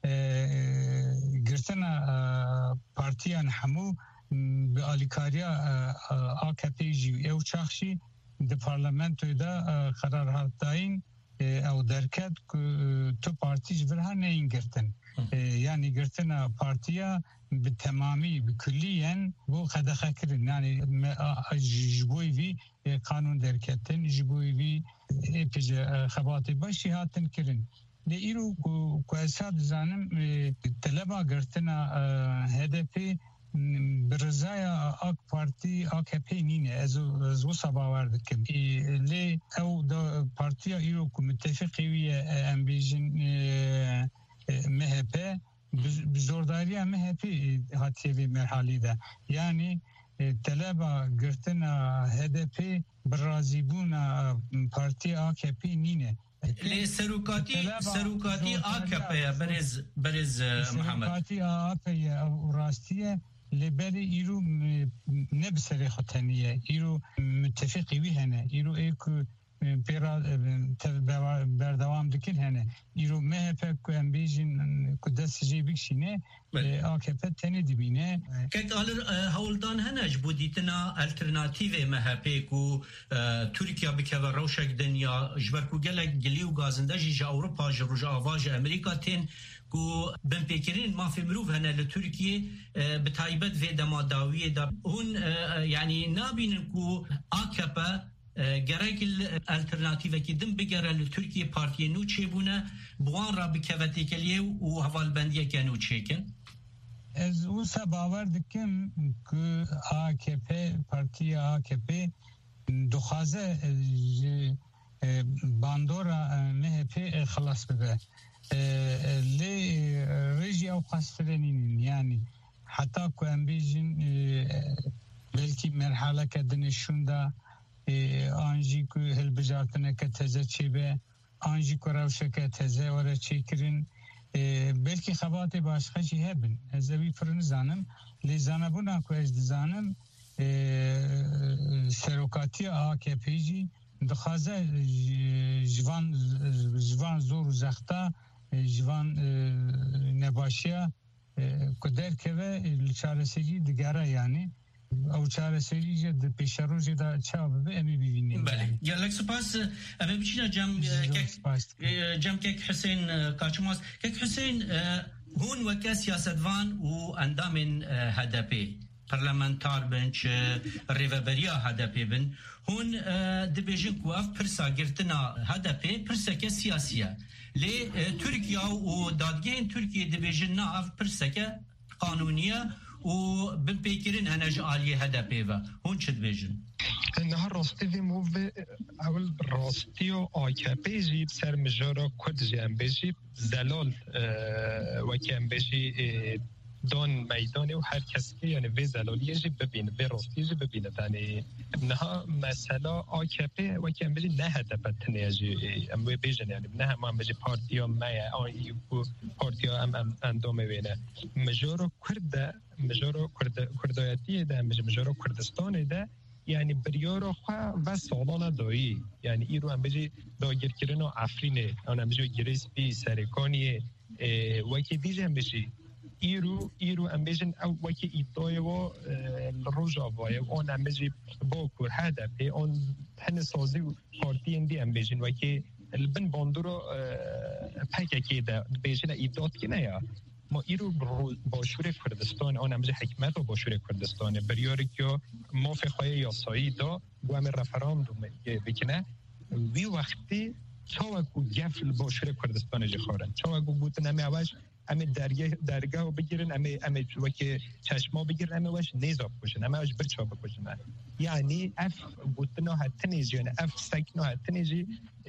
gertena partiyan hamu به آلیکاریا AKP جی او چاخشی د پارلمانتو دا قرار هاتاین او درکت تو پارتی جبرها نین گرتن یعنی گرتنا پارتیا به تمامی به کلیین بو خدخه کرن یعنی جبوی وی قانون درکتن جبوی وی اپیج خباتی باشی هاتن کرن لیرو کو اساد زانم طلبا گرتنا هدفی برزایا AK Parti AKP nine az o sabavardı ki le o da partiya iro ku müttefiqiye ambijin MHP bizordariya MHP hatiye merhalide yani talaba girtina HDP birazibuna parti AKP nine لی سروکاتی AKP'ye برز محمد سروکاتی AKP'ye راستیه لبری ایرو نبسری خطنیه ایرو متفقی وی هنه ایرو ایکو پیرا بردوام دکن هنه ایرو MHP کو امبیجین کو دست جیبیک شینه AKP تنی دبینه که alır هولدان هنه جبودیتنا الترناتیو MHP کو ترکیه بکه روشک دنیا جبر کو گلی و گازنده جی اوروپا جروج آواج امریکا تین کو بن پیکرین ما فی مروف هنه لترکیه بتایبت و دماداویه دا اون یعنی نابینن کو AKP gerek alternative ki dim bigerel Türkiye Partiye nu çebune buan ra bikevetekeliye u havalbendiye kenu çeken ez o sabavar dikim ki AKP Partiye AKP duhaze bandora MHP xalas bebe le reji av qastrenin yani hatta ku ambijin belki merhala kedin şunda آنجی که هلبجارتنه که تزه چی به آنجی که روشه که تزه وره چی کرن بلکی خبات باشخه چی هبن از اوی فرن زانم لیزانه بونا که از دزانم سروکاتی AKP جی دخوازه جوان زور و زخته جوان نباشیا کدر که و چارەسەری دیگره یعنی او چارەسەری جد پیشروز دا چاب به امی ببینیم. بله گلک سپاس اما بچینا جم که حسین کاچماس که حسین هون وکا سیاستوان و اندام هدپی پارلمانتار بنچ ریوبریا هدپی بن هون دبیجن کواف پرسا گرتنا هدپی پرسا که سیاسیه لی ترکیه و دادگین ترکیه دبیجن ناف پرسا که قانونیه و بپیکرین هنج آلیه هدپی و هون چه دبیجن؟ نه راستی وی موو اول راستی و آکپی جیب سر مجارا کد جیم بجیب زلال و کم بجی دان میدانه و هر کسی که یعنی وی زلالیه جی ببینه وی راستی جی ببینه دانی نه مثلا آکپی و کم بجی نه هدف تنیه جی اموی بیجن یعنی نه هم بجی پارتیا مایه آیی و پارتیا اندامه وینه مجارا کردایتیه ده مجارا کردستانه ده یعنی بریارو خوا و سالانه دایی یعنی ایرو هم بجی داگیر کردن و افرینه اون هم بجی گریس بی سرکانیه وکی دیجه هم بجی ایرو هم بجن او وکی ایدای و روژاوایه اون هم بجی با کور هدفه اون هن سازی و پارتی اندی هم بجن وکی البن باندورو پکه که ده بجن ایداد که نه یا ما ایرو باشور کردستان آن همجه حکمت و باشور کردستان بریاری که موافقه یاسایی دا و همه رفراندوم بکنه وی وقتی چاوکو گفل باشور کردستان جه خارن چاوکو بودن همه اوش همه درگاه بگیرن همه وکی چشما بگیرن همه اوش نیزا بکشن همه اوش برچا بکشن یعنی اف بودن حتی نیزی یعنی اف سکن حتی نیزی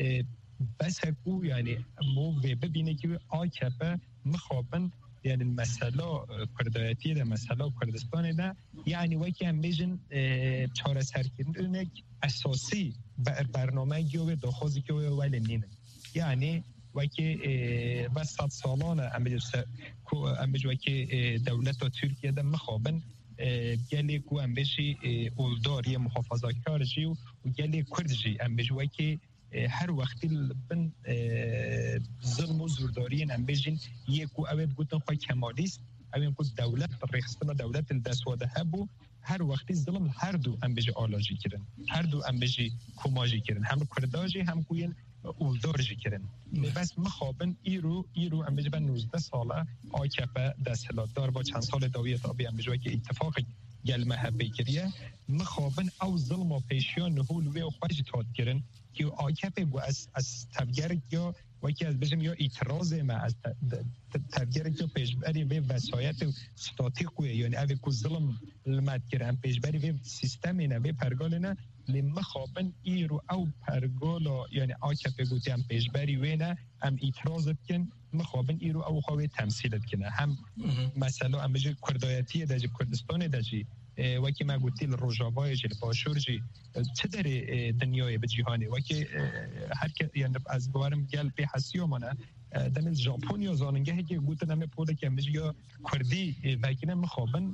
بس هکو یعنی مو ببینه که آکبه مخابن یعنی مسئله کردایتی ده مسئله کردستان ده یعنی وکی هم بیجن چاره سرکردنک اساسی برنامه گیوه داخوزی که ولی نینه یعنی وکی بس 100 سالانه امبیج وکی دولت و ترکیه ده مخابن گلی کو امبیجی اولداری محافظه کار جی و گلی کرد جی امبیج وکی هر وقتی بن ظلم و زورداری انبیجین یکو اوید گوتن خواه کمالیست اوید گوت دولت ریخستان دولت الدسواده هبو هر وقتی ظلم هر دو انبیج آلاجی کرن هر دو انبیجی کماجی کرن هم کرداجی هم کوین اولدارجی کرن بس مخابن ایرو انبیج بن 19 ساله آکپه دستلات دار با چند سال داویت آبی انبیج که اتفاق گلمه هبه کریه مخابن او ظلم و پیشیان نهول وی و خواهی تاد کرن که آکپه گو از تبگرک یا وکی از بجم یا اعتراض ما از تبگرک یا پیشبری وی وسایت ستاتیقوی یعنی اوی که ظلم لمد کرن پیشبری وی سیستمی نه وی پرگال نه لمخابن ایرو او پرگالا یعنی آکپه گوتی هم پیشبری وی نه هم اعتراض بکن مخابن ایرو او خواهی تمثیلت کنه هم مثلا هم بجی کردایتی دجی کردستان دجی وکی ما گوتی روژاوای جل باشور جی چه در دنیای به جهانی وکی هر که یعنی از بوارم گل به حسیو منه دم ژاپنیا زاننگه که گوتن همه پوله که میگه یا کردی وکیل مخابن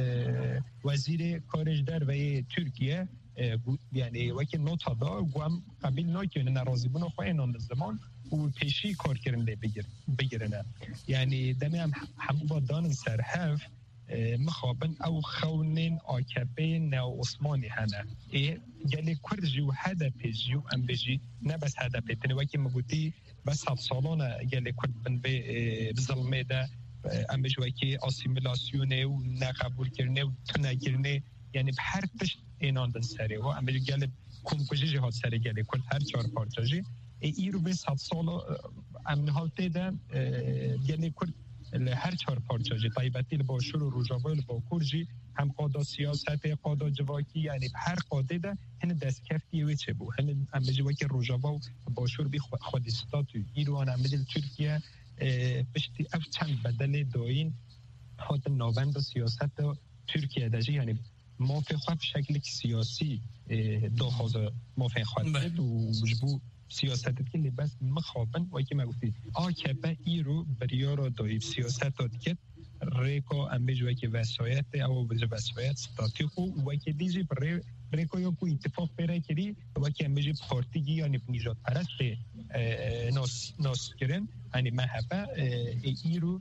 وزیر خارج در و ترکیه یعنی وکی نوتا دا گوام قبیل ناکنه ناراضی بونه خواه اینان زمان و پیشی کار کرنده بگیرنه یعنی دمی هم با دان سرحف مخابن او خونین آکبه نو عثمانی هنه گلی کرد جو هدف جو ام بجی نه بس هدف تنی وکی مگوتی بس 100 سالانه گلی کرد بن به ظلمه ده ام بجی وکی آسیمیلاسیونه و نقبول کرنه و تنگرنه یعنی هر پشت اینان دن سره و ام بجی گلی کمکجی جهاد سره گلی کرد هر 4 پارچاجی ای رو به 100 سال امن حالته ده گلی کرد هر 4 پارچاجی طایبتی باشور و روژاوای باکورجی هم قادا سیاست قادا جواکی یعنی هر قاده ده هن دست کفتی وی چه بو هن امجی وکی روژاوا و باشور بی خودستاتو ایروان امجی ترکیه پشتی اف چند بدل داین حتی ناوند و سیاست ترکیه دجی یعنی موافق خواه شکل سیاسی داخوز موافق خواه و جبو سیاست که لباس مخابن و که مگوتی آکبه ایرو بریارا دایب سیاست داد که ریکا امبیج و که وسایت او بجه وسایت ستاتیخو و که دیجی ریکا یا کو اتفاق پیره کری و که امبیج پارتیگی یا نیجات پرست ناس گرن یعنی محبه ایرو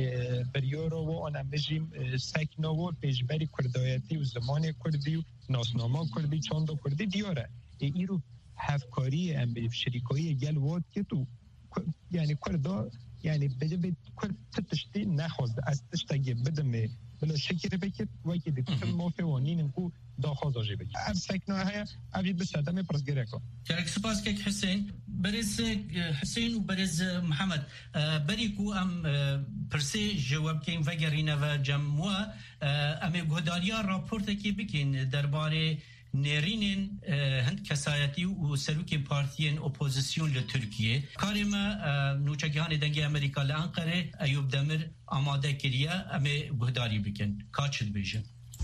بریورا و آن امجیم سکنا و پیشبری کردایتی و زمان کردی و ناسنامه کردی چند کردی دیاره ایرو هفکاری ام به شریکایی گل واد که تو یعنی کردا یعنی بجه کرد تشتی نخواست از تشتگی بدمه بلا شکر بکت وکی دیتر موفوانین کو داخواز آجی بکت اب سکنه های ابی بسادم پرسگره کن که سپاس که حسین برز حسین و برز محمد بری کو ام پرسی جواب کن وگرینه و جمعه ام گهداریا راپورت که بکن درباره نرینن هند کسایتی و سروک پارتیین اپوزیسیون لترکیه کارما نوچگیان دنگ امریکا لانقره ایوب دمر آماده کریه اما گهداری بکن کاچد بیشن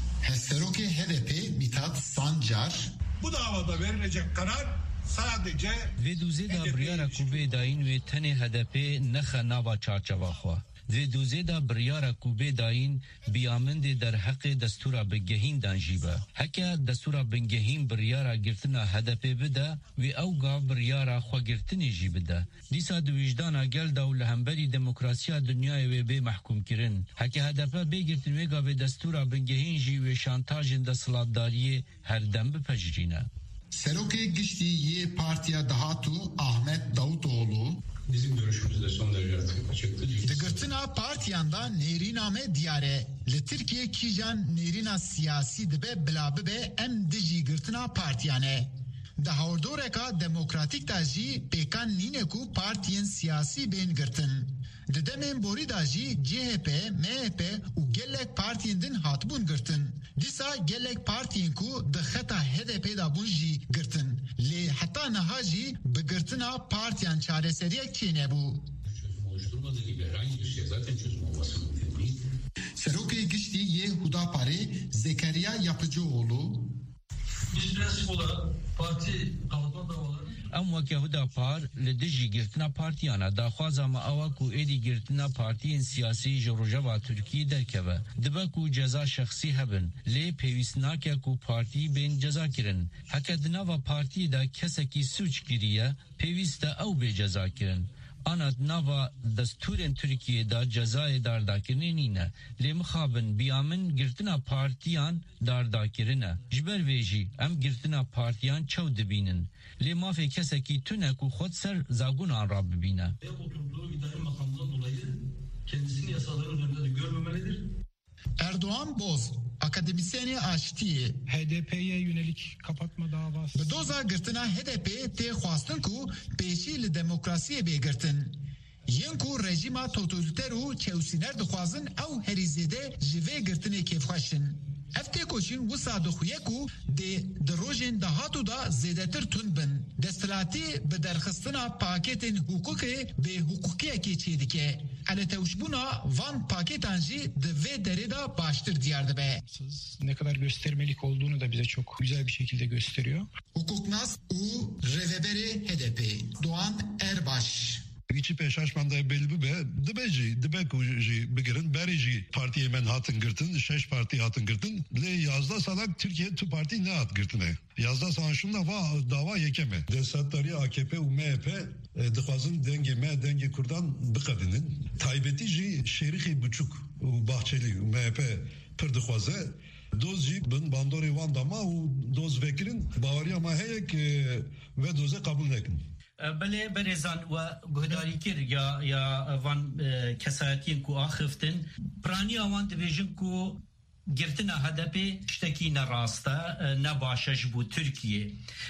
سروک HDP Mithat Sancar bu davada verilecek karar sadece ve duze da briyara kube dayin ve tene HDP nexa nava çarçava xwa ve duze da briyara kube dayin biyamende der haqe destura begehin danjiba haka destura begehin briyara girtina HDP bida ve evga briyara xwa girtini jibida disa du vijdana gel da ul hemberi demokrasiya dünyaya ve be mahkum kirin haka HDP be girtin ve ga ve destura begehin ji ve şantajın da sladdariye her dem bepejrine Serokê Giştî Partiya Dahatu Ahmet Davutoğlu bizim görüşümüzde son derece açıktır. Digirtina partiyan da nêrîname diyare li Tirkiye kîjan nêrîna siyasî dibe bila bibe em dijî girtina partiyane. Di hawrdoreka demokratîk da jî pêkan nîne ku partiyên siyasî bên girtin. Di demên borî da jî CHP, MHP û gelek partiyên din hatibûn girtin. Dîsa gelek partiyên ku di xeta HDP da bûn jî girtin. Lê heta niha jî bi girtina partiyan çareseriyek çênebû. Oluşturmadığı gibi herhangi bir şey zaten çözüm olması mümkün değil. Serokê Giştî yê Hudaparê Zekeriya Yapıcıoğlu Biz prensip olarak parti kalıtma davaları ام وکه هدا پار لدجی گرتنا پارتیانا داخوازا ما اوا کو ایدی گرتنا پارتیین سیاسی جروجوا ترکیه درکوه دبا کو جزا شخصی هبن لی پیویسنا که کو پارتی بین جزا کرن حکا دناوا پارتی دا کسکی سوچ گیریه پیویستا او به جزا کرن آنات نوا دستورن ترکیه دا جزای دارداکرنه نینه لی مخابن بیامن گرتنا پارتیان دارداکرنه جبر ویجی ام گرتنا پارتیان چو دبینن لی مافی کسکی تونه کو خود سر زاگون آن را ببینه oturduğu idari makamdan dolayı kendisini yasaların önünde de görmemelidir. Erdoğan Boz, akademisyeni Aştiye HDP'ye yönelik kapatma davası. Bi doza girtina HDP tê xwastin ku pêşî li demokrasiyê bêgirtin. Yên ku rejima totaliter û çewsîner dixwazin ew herî zêde ji vê girtinê kêfxweşin. Ev têkoşîn wisa dixuye ku di rojên dahatû da zêdetir tund bin. Desthilatî bi derxistina paketên hukukê bê hukukiyekê çê dike. Eletewşbûna van paketan jî di vê derê da baştir diyar dibe. Ne kadar göstermelik olduğunu da bize çok güzel bir şekilde gösteriyor. Hukuknas û rêveberê HDP Doğan Erbaş Geçi peşaşmanda belli be dibe ku jî bigirin berî jî partiye men hatın girtin şeş parti hatın girtin le yazda salak Türkiye tu parti ne hat girtine yazda sana şunda dava yekeme desatları AKP û MHP dixwazin dengê Kurdan bikadinin taybetî jî şerîxê biçûk û Bahçeli û MHP pir dixwaze doz jî bin bandorê wan dama û doz vekirin baweriya ma heye ki ve doze kabul nekin. بله برزان و گهداری کر یا وان کسایتین کو آخفتن پرانی آوان دویژن کو گرتنا هدف شتکی نراسته نباشش بو ترکیه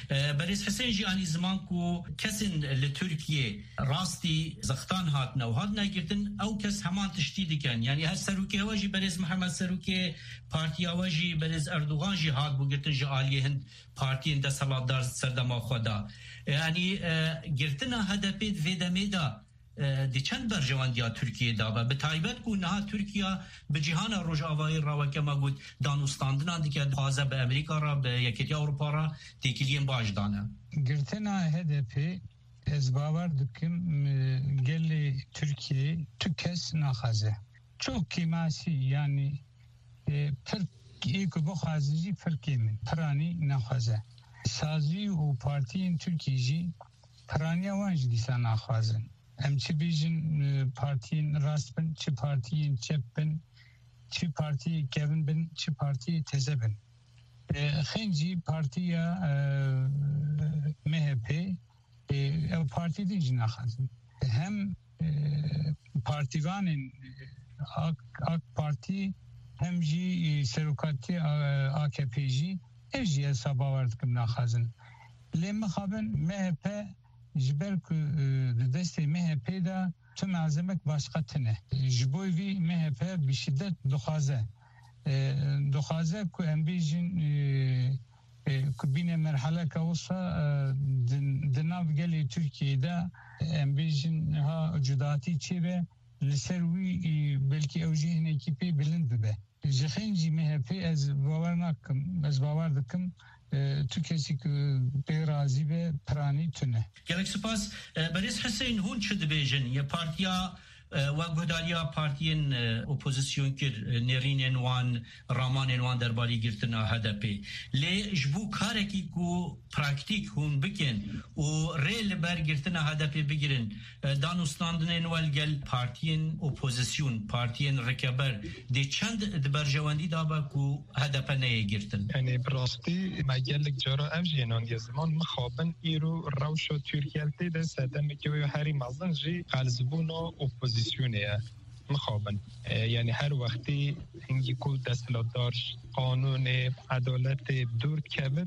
برز حسین جی آنی زمان کو کسین لترکیه راستی زختان هات نو هات نگرتن او کس همان تشتی دکن یعنی هر سروکی هواجی برز محمد سروکی پارتی هواجی برز اردوغان جی هات بو گرتن جی آلیه هند پارتین دا سلادار سردما خودا یعنی گرتنا هدف ویدمی دا دی چند برجوان دیا ترکیه دا به تایبت کو نه ترکیه به جهان روجاوای راوکه ما گفت دانوستاندن دیگه خوازه به امریکا را به یکیتی اروپا را تکیلیم باش دانه گرتنا HDP از باور دکم گل ترکیه تو کس نخوازه çok kimasi yani پر ایک بخوازی فرکی من پرانی نخوازه سازی و پارتین ترکیجی پرانیا وانج دیسا ناخوازن ام چی بیجن پارتین راست بن چی پارتین چپ بن چی پارتی کevin بن چی پارتی تزه بن خنجی پارتیا MHP او پارتی دیج ناخوازن هم پارتیوانین AK Parti hem jî serokatî AKP jî ev jî hesaba var dikim naxwazin. Lê mixabin MHP ji ber ku di destê MHP de tüm azemek başqa tune. Ji bo vî MHP bi şiddet dixwaze ku em bêjin ku bîne merheleka wisa di nav gelê Tirkiyeyê em bêjin ha cudatî çêbe لسر وی بلکه اوجه هنکی پی بلند ببه جخنجی MHP از باور نکم از باور دکم تو کسی که به راضی به پرانی تونه گلک سپاس بریز حسین هون چه دبیجن یا پارتیا و گودالیا پارتین اپوزیسیون کر نرینن وان رامان وان درباری گرتنا HDP لی جبو کارکی کو پراکتیک هون بکن و ریل بر گرتنا HDP بگیرن دانستاندن والگل پارتین اپوزیسیون پارتین رکبر دی چند دبرجواندی دابا کو HDP نه گرتن یعنی براستی مگلک جارا افجینان یا زمان مخابن ایرو روشو ترکیلتی ده سدم که هری مازن جی قلزبونا اپوزیسیون مخابن یعنی هر وقتی هنگی کو دستلاتدار قانون عدالت دور کبد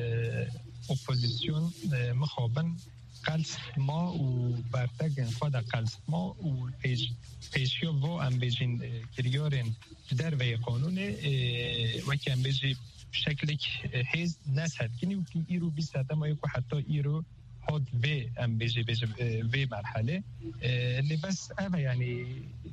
اپوزیسیون مخابن قلس ما و برتگن خود قلس ما و پیشیا و امبیجین کریارن در وی قانون و که امبیجی شکلک هیز نسد کنی و که ایرو بیسته ما یکو حتی ایرو هاد و ام بیجی و مرحله لباس اوه یعنی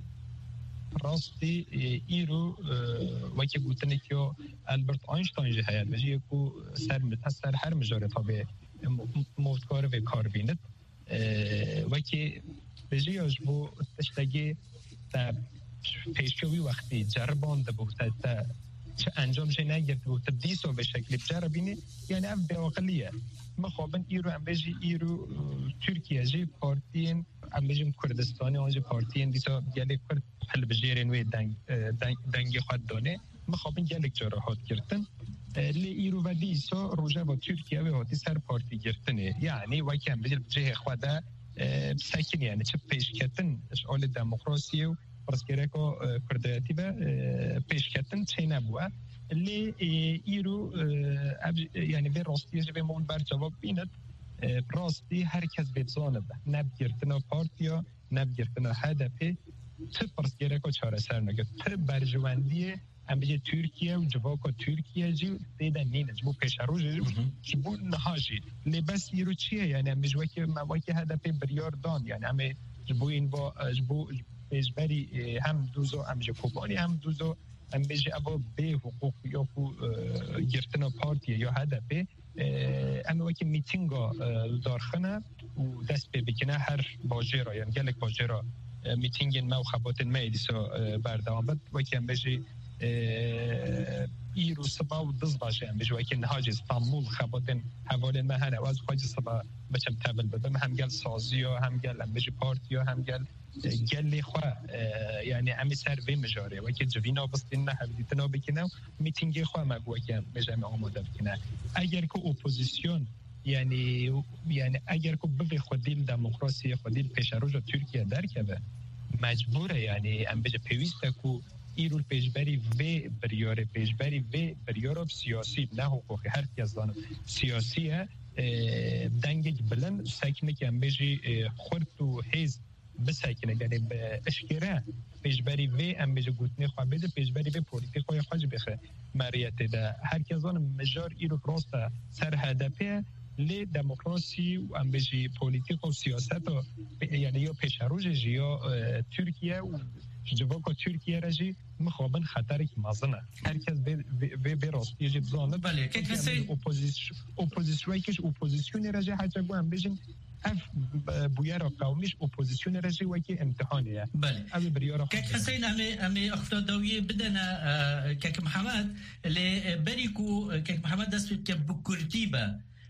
راستی ایرو وکی گوتنه که البرت آینشتاین جه هید بجی یکو سر هر مجاره تا به موتکار و کار بیند وکی بجی یاج بو تشتگی تا پیشکوی وقتی جربان ده بود تا چه انجام جه نگرد بود تا دیسو به شکلی بجربینه یعنی اف به اقلیه مخابن ایرو ام بیجی ایرو ترکیه جی پارتین ام بیجیم کردستانی آنجا پارتین دیتا گلی کرد حل بجیرین وی دنگی خود دانه مخابن گلی جراحات گرتن لی ایرو و دیسا روژه با ترکیه و حاتی سر پارتی گرتنه یعنی وکی ام بیجیم جه خوده سکن یعنی چه پیش کتن اشعال دموکراسی و برسگره که کردیتی و پیش کتن چه نبوه لی ایرو یعنی به راستی جوی مون بر جواب بیند راستی هر کس بزانه به نبگرتنا پارتیا نبگرتنا HDP تو پرسگره که چاره سر نگه تو برجواندی هم بجه ترکیه و جواکا ترکیه جی دیدن نینه جبو پیش روز جبو نهاجی لی بس ایرو چیه یعنی هم بجوه که مواکی HDP بریار دان یعنی همه جبو این با جبو پیشبری هم دوزو هم جکوبانی هم دوزو ام بیجی ابا به حقوق یا کو گرتنا پارتی یا HDP ام وکی میتینگا دارخنه و دست به بکنه هر باجرا یعنی گلک باجرا میتینگین ما و خباتن ما ایدیسا بردوام بد وکی ام بیجی ایرو سبا و دز باشه ام بیجی وکی نهاج استانبول خباتن حوالین ما هنه و از خواهج سبا بچم تبل بدم هم گل سازی ها هم گل ام بیجی پارتی ها هم گل گلی خواه یعنی امی سر وی مجاره و که جوینا بستین نه حبیدیتنا بکنه میتینگی خواه مگوه که مجمع آماده بکنه اگر که اپوزیسیون یعنی اگر که بوی خودیل دموکراسی خودیل پیشروج ترکیه درکه مجبوره یعنی ام بجه پیوسته که ایرول پیشبری و بریار پیشبری و بریار سیاسی نه حقوقی هر کی از دانم سیاسیه دنگی بلند سکنه که ام بجه خورد و حیز بسکنه یعنی به اشکره پیشبری و ام بجه گوتنی خواه بده پیشبری و پولیتیک خواه خواهج بخه مریت ده هر کی از دانم مجار ایرو راسته سر HDP لی دموکراسی و ام بجه پولیتیک و سیاست یعنی یا پیشروج یا ترکیه و جواکا ترکیه رجی مخابن خطر که مازنه هر کس به راستی جی بزانه بله که کسی اپوزیسیون رجی حتی گو هم بجین اف بویارا قومیش اپوزیسیون رجی وکی امتحانیه بله که کسی امی اختاداویه بدنا که محمد لی بریکو که محمد دست که بکرتی با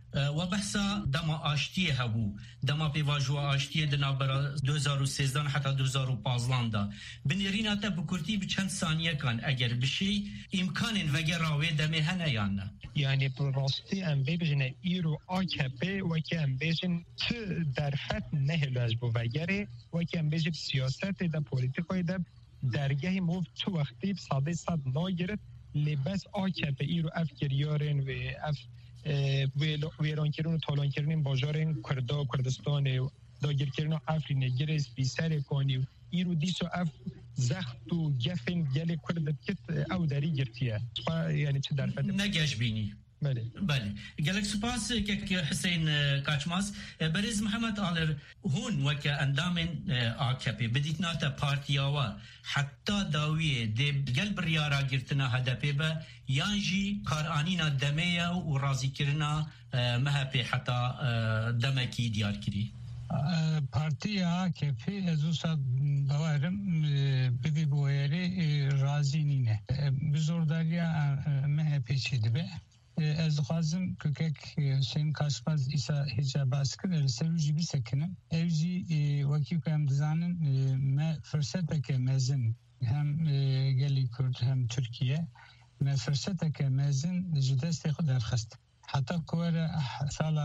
وبحثا دما آشتی هبو دما پیواجوا آشتی دنابرا 2013 حتی 2015 دا بنیرینا تا بکرتی بچند ثانیه کن اگر بشی امکان وگر راوی دمه هنه یا نه یعنی براستی ام بیبجنه ایرو AKP وکی ام بیجن چه درفت نهلاج بو وگره وکی ام بیجن سیاست دا پولیتیکای دا درگه موف تو وقتی ساده صد ناگرد لباس AKP ایرو اف گریارن و اف ویران کردن و تالان کردن باجارن کردا و کردستان و داگیر کردن افرین گرس بیسر کانی ایرو دیسو اف زخت و گفن گل کرد کت او داری گرتیه یعنی چه درفت نگش بینی بله بله گلک سپاس که حسین کاچماس بریز محمد آلر هون وکه اندام AKP بدیت ناتا پارتیاوا حتی داویه دی گل ریارا گرتنا هدفه با یانجی کارانینا دمه و رازی کرنا مهپی حتی دمکی دیار کری پارتی AKP از او ساد باورم بدی بویری رازی نینه بزرداریا مهپی چیده به از خازم که حسین کاشماز ایسا حجاب اسکر السروجی بسکنم اوجی وکی که هم دزانن ما فرصت که مزن هم گلی کرد هم ترکیه ما فرصت که مزن جدست خود درخست حتی کور سال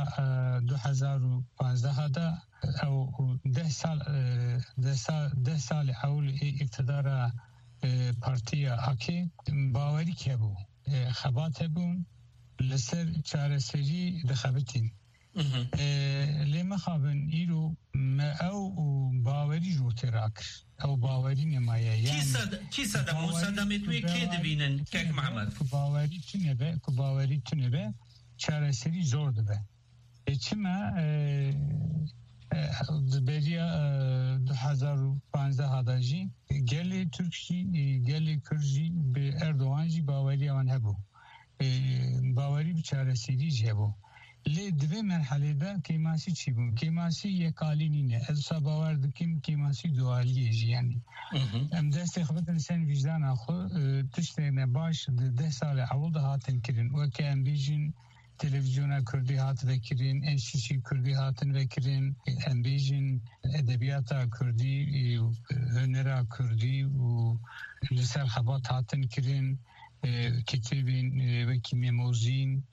2015 دا او 10 سال اول اقتدار پارتی AKP باوری که بود خبات بود لسر چاره سری دخابتين لما خابن إيرو ما أو باوري جو تراك أو باوري نمايا يعني كيسا دا مصادمتوي كيد بينن كاك محمد كباوري تنبه چاره سری زور دبه چما دبریا 2015 هداجی گلی ترکی گلی کرجی به اردوغان جی باوری آن هبو باوری بچاره سیری جبو لی دوی مرحله دا کیماسی چی بون کیماسی یکالی نینه از باور دکیم کیماسی دوالیه جی یعنی ام دست خبت انسان وجدان آخو تشتینه باش 10 سال اول ده هاتن کرن وکه ام بیجین تلویزیونا کردی هات وکرین انشیشی کردی هاتن وکرین ام بیجین ادبیاتا کردی هنرا کردی و لسر خبات هاتن کرن كتابين وكي ميموزين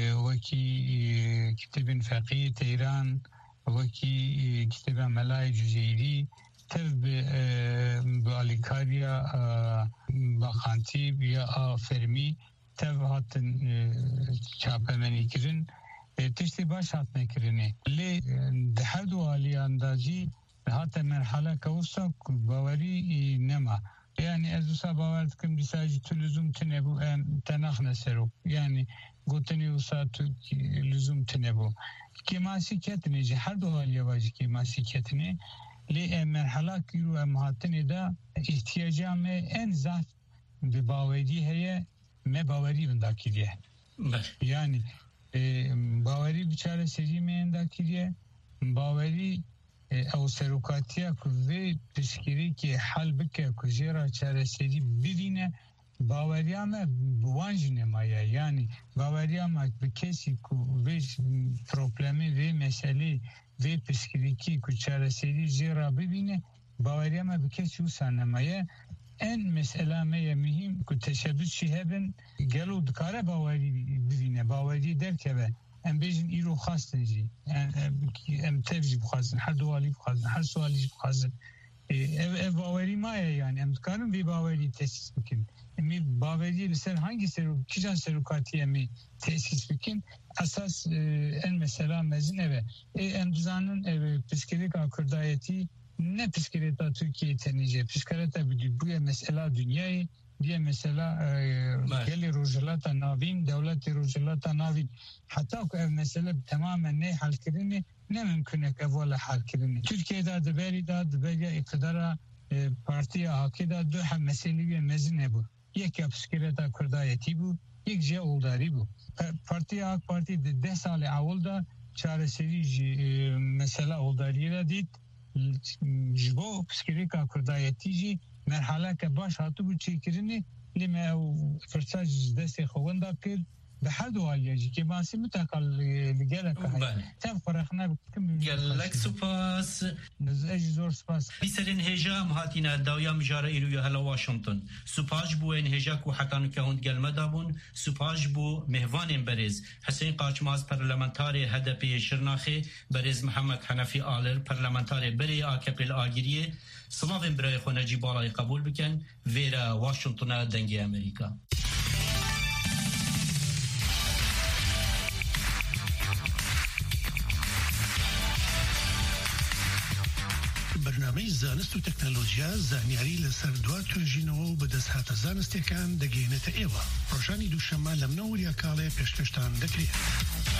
وكي كتاب فقيه تيران وكي كتاب ملاي جزيري تب باليكاريا باخانتي بيا فرمي تب هاتن چاپه منی کرن تشتی باش هات نکرنه لی دهدو آلی اندازی هات مرحله کوسا باوری نما يعني أزوسا باورد كم بساجي تلزم تنبو تناخ نسرو يعني قلتني وسا لزم تنبو كماسي كتني جي هر دو حال يواجي كماسي كتني لي مرحلة كيرو امهاتني دا احتياجام ان ذات بباوري هي ما باوري بنداكي دي يعني باوري بچاره سری من داكي باوري او سروکاتیا کوی تشکیلی که حل بکه کجرا چاره سری ببینه باوریامه بوانج نمایه یعنی باوریامه به کسی که ویش پروبلمی وی مسئله وی تشکیلی که چاره سری جرا ببینه باوریامه به کسی وسا نمایه ان مسئله مهم که تشبیه شهبن گلو دکاره باوری ببینه باوری درکه ام بیجن ایرو خواستن جی ام تفجی بخواستن هر دوالی بخواستن هر سوالی بخواستن باوری مایه یعنی ام دکارم بی باوری تأسیس بکن امی باوری لسر هنگی کجا سروکاتی امی تأسیس بکن اساس ان مثلا مزین ام دوزانن پسکریکا کردایتی نه پسکریتا ترکیه تنیجه پسکریتا بوی مسئله دنیای دیگه مثلا گلی روجلاتا ناوین دولت روجلاتا ناوین حتی که مثلا تماما نه حل کردنی نممکنه که اول حل کردنی ترکیه دا دبری اقتدار پارتی AKP دا دو هم مسئله مزنه بود یک پسکریتا کردایتی بود یک جه اولداری بود پارتی AKP پارتی 10 سال اول دا چاره سری مسئله اولداری را دید جبو پسکریتا کردایتی جی مرحله که باش هاتو بود چی کرنی لیمه او فرصاج دستی خوانده کرد بحد واجي كي ماسي متقل لجلك تم فرخنا بكم جلك سپاس زور سپاس بيسرين هجام هاتينا داويا مجارة إلو هلا واشنطن سپاس بوين هجاك وحكانو كهون جل مدابون سپاس بو مهوان برز حسين قاچماز پرلمانتاري هدفي شرناخي برز محمد حنفي آلر پرلمانتاري بري آكبل آگيريه سلاوين برای خونه جيبالاي قبول بكن ويرا واشنطن دنگي أمريكا برنامج زانست و تکنولوژیا زانیاری لەسەر دوا توێژینەوە و بەدەستهاتە زانستیەکان دەگەینێتە ئێوە ڕۆژانی دووشەممە لەم نەوەریە کاڵێ پێشکەشتان دەکرێت.